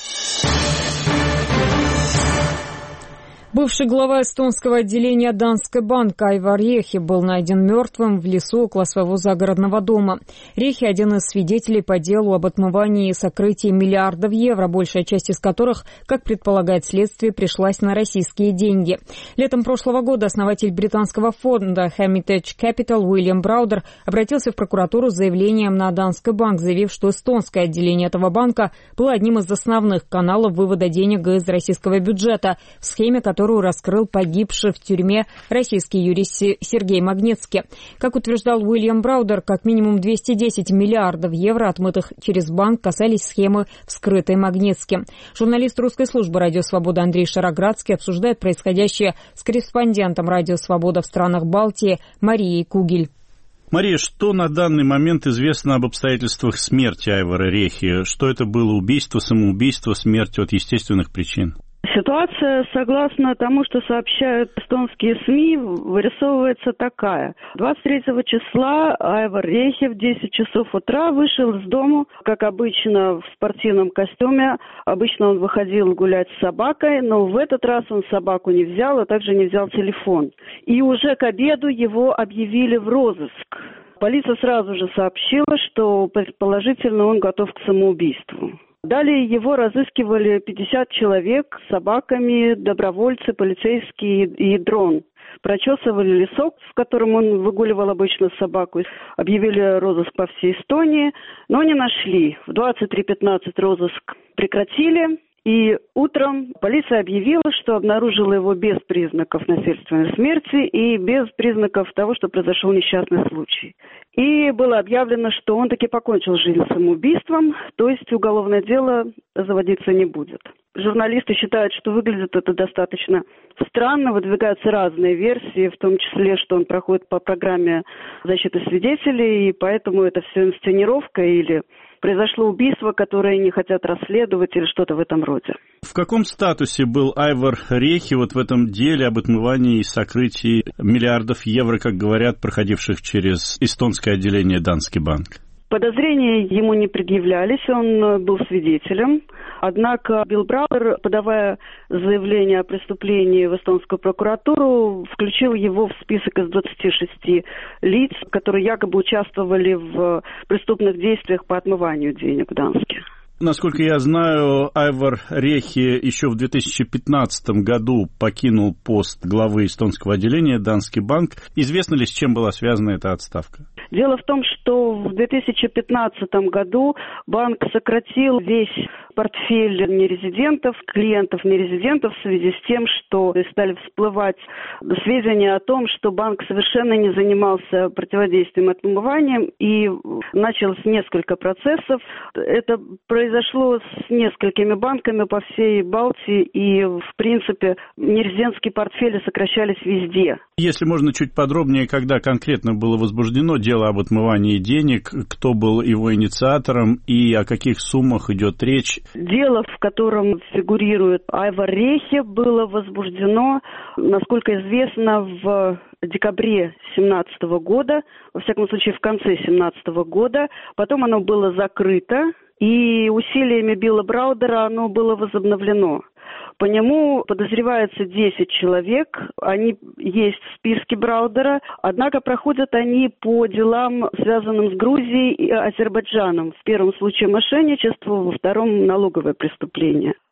[SPEAKER 1] Бывший глава эстонского отделения Danske Bank Айвар Рехи был найден мертвым в лесу около своего загородного дома. Рехи – один из свидетелей по делу об отмывании и сокрытии миллиардов евро, большая часть из которых, как предполагает следствие, пришлась на российские деньги. Летом прошлого года основатель британского фонда Hermitage Capital Уильям Браудер обратился в прокуратуру с заявлением на Danske Bank, заявив, что эстонское отделение этого банка было одним из основных каналов вывода денег из российского бюджета в схеме, которая которую раскрыл погибший в тюрьме российский юрист Сергей Магнитский. Как утверждал Уильям Браудер, как минимум двести десять миллиардов евро, отмытых через банк, касались схемы, вскрытой Магнитским. Журналист русской службы «Радио Свобода» Андрей Шароградский обсуждает происходящее с корреспондентом «Радио Свобода» в странах Балтии Марией Кугель.
[SPEAKER 3] Мария, что на данный момент известно об обстоятельствах смерти Айвара Рехи? Что это было, убийство, самоубийство, смерть от естественных причин?
[SPEAKER 6] Ситуация, согласно тому, что сообщают эстонские СМИ, вырисовывается такая. двадцать третьего числа Айвар Рехи в десять часов утра вышел из дома, как обычно, в спортивном костюме. Обычно он выходил гулять с собакой, но в этот раз он собаку не взял, а также не взял телефон. И уже к обеду его объявили в розыск. Полиция сразу же сообщила, что предположительно он готов к самоубийству. Далее его разыскивали пятьдесят человек с собаками, добровольцы, полицейские и дрон. Прочесывали лесок, в котором он выгуливал обычно собаку. Объявили розыск по всей Эстонии, но не нашли. В двадцать три пятнадцать розыск прекратили. И утром полиция объявила, что обнаружила его без признаков насильственной смерти и без признаков того, что произошел несчастный случай. И было объявлено, что он таки покончил жизнь самоубийством, то есть уголовное дело заводиться не будет. Журналисты считают, что выглядит это достаточно странно, выдвигаются разные версии, в том числе, что он проходит по программе защиты свидетелей, и поэтому это все инсценировка или произошло убийство, которое не хотят расследовать или что-то в этом роде.
[SPEAKER 3] В каком статусе был Айвар Рехи вот в этом деле об отмывании и сокрытии миллиардов евро, как говорят, проходивших через эстонское отделение Danske Bank?
[SPEAKER 6] Подозрения ему не предъявлялись, он был свидетелем. Однако Билл Браудер, подавая заявление о преступлении в эстонскую прокуратуру, включил его в список из двадцати шести лиц, которые якобы участвовали в преступных действиях по отмыванию денег в Данске.
[SPEAKER 3] Насколько я знаю, Айвар Рехи еще в две тысячи пятнадцатом году покинул пост главы эстонского отделения Danske Bank. Известно ли, с чем была связана эта отставка?
[SPEAKER 6] Дело в том, что в две тысячи пятнадцатом году банк сократил весь портфель нерезидентов, клиентов нерезидентов в связи с тем, что стали всплывать сведения о том, что банк совершенно не занимался противодействием отмыванием, и началось несколько процессов. Это произошло с несколькими банками по всей Балтии, и, в принципе, нерезидентские портфели сокращались везде.
[SPEAKER 3] Если можно чуть подробнее, когда конкретно было возбуждено дело об отмывании денег, кто был его инициатором и о каких суммах идет речь?
[SPEAKER 6] Дело, в котором фигурирует Айвар Рехи, было возбуждено, насколько известно, в декабре две тысячи семнадцатого года, во всяком случае в конце две тысячи семнадцатого года. Потом оно было закрыто, и усилиями Билла Браудера оно было возобновлено. По нему подозревается десять человек, они есть в списке Браудера, однако проходят они по делам, связанным с Грузией и Азербайджаном. В первом случае мошенничество, во втором налоговое преступление.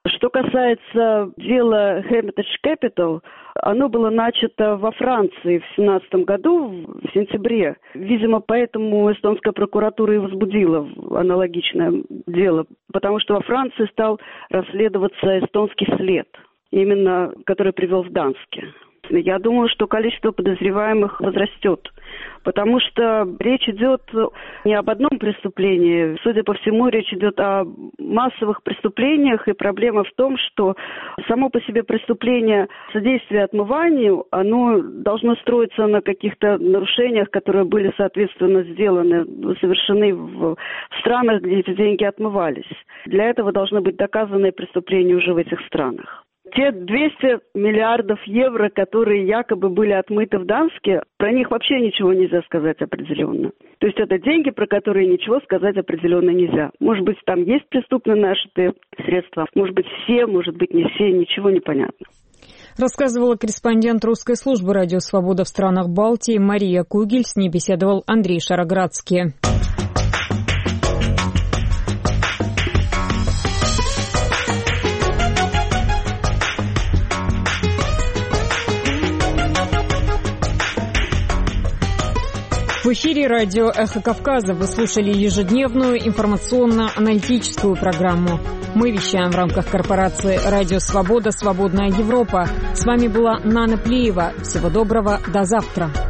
[SPEAKER 6] Что касается дела Hermitage Capital, оно было начато во Франции в семнадцатом году, в сентябре. Видимо, поэтому эстонская прокуратура и возбудила аналогичное дело, потому что во Франции стал расследоваться эстонский след, именно который привел в Гданске. Я думаю, что количество подозреваемых возрастет, потому что речь идет не об одном преступлении. Судя по всему, речь идет о массовых преступлениях, и проблема в том, что само по себе преступление содействия отмыванию, оно должно строиться на каких-то нарушениях, которые были, соответственно, сделаны, совершены в странах, где эти деньги отмывались. Для этого должны быть доказаны преступления уже в этих странах. Те двести миллиардов евро, которые якобы были отмыты в Гданске, про них вообще ничего нельзя сказать определенно. То есть это деньги, про которые ничего сказать определенно нельзя. Может быть, там есть преступно нажитые средства, может быть, все, может быть, не все, ничего не понятно.
[SPEAKER 1] Рассказывала корреспондент русской службы «Радио Свобода» в странах Балтии Мария Кугель, с ней беседовал Андрей Шароградский. В эфире радио «Эхо Кавказа» вы слушали ежедневную информационно-аналитическую программу. Мы вещаем в рамках корпорации «Радио Свобода. Свободная Европа». С вами была Нана Плиева. Всего доброго. До завтра.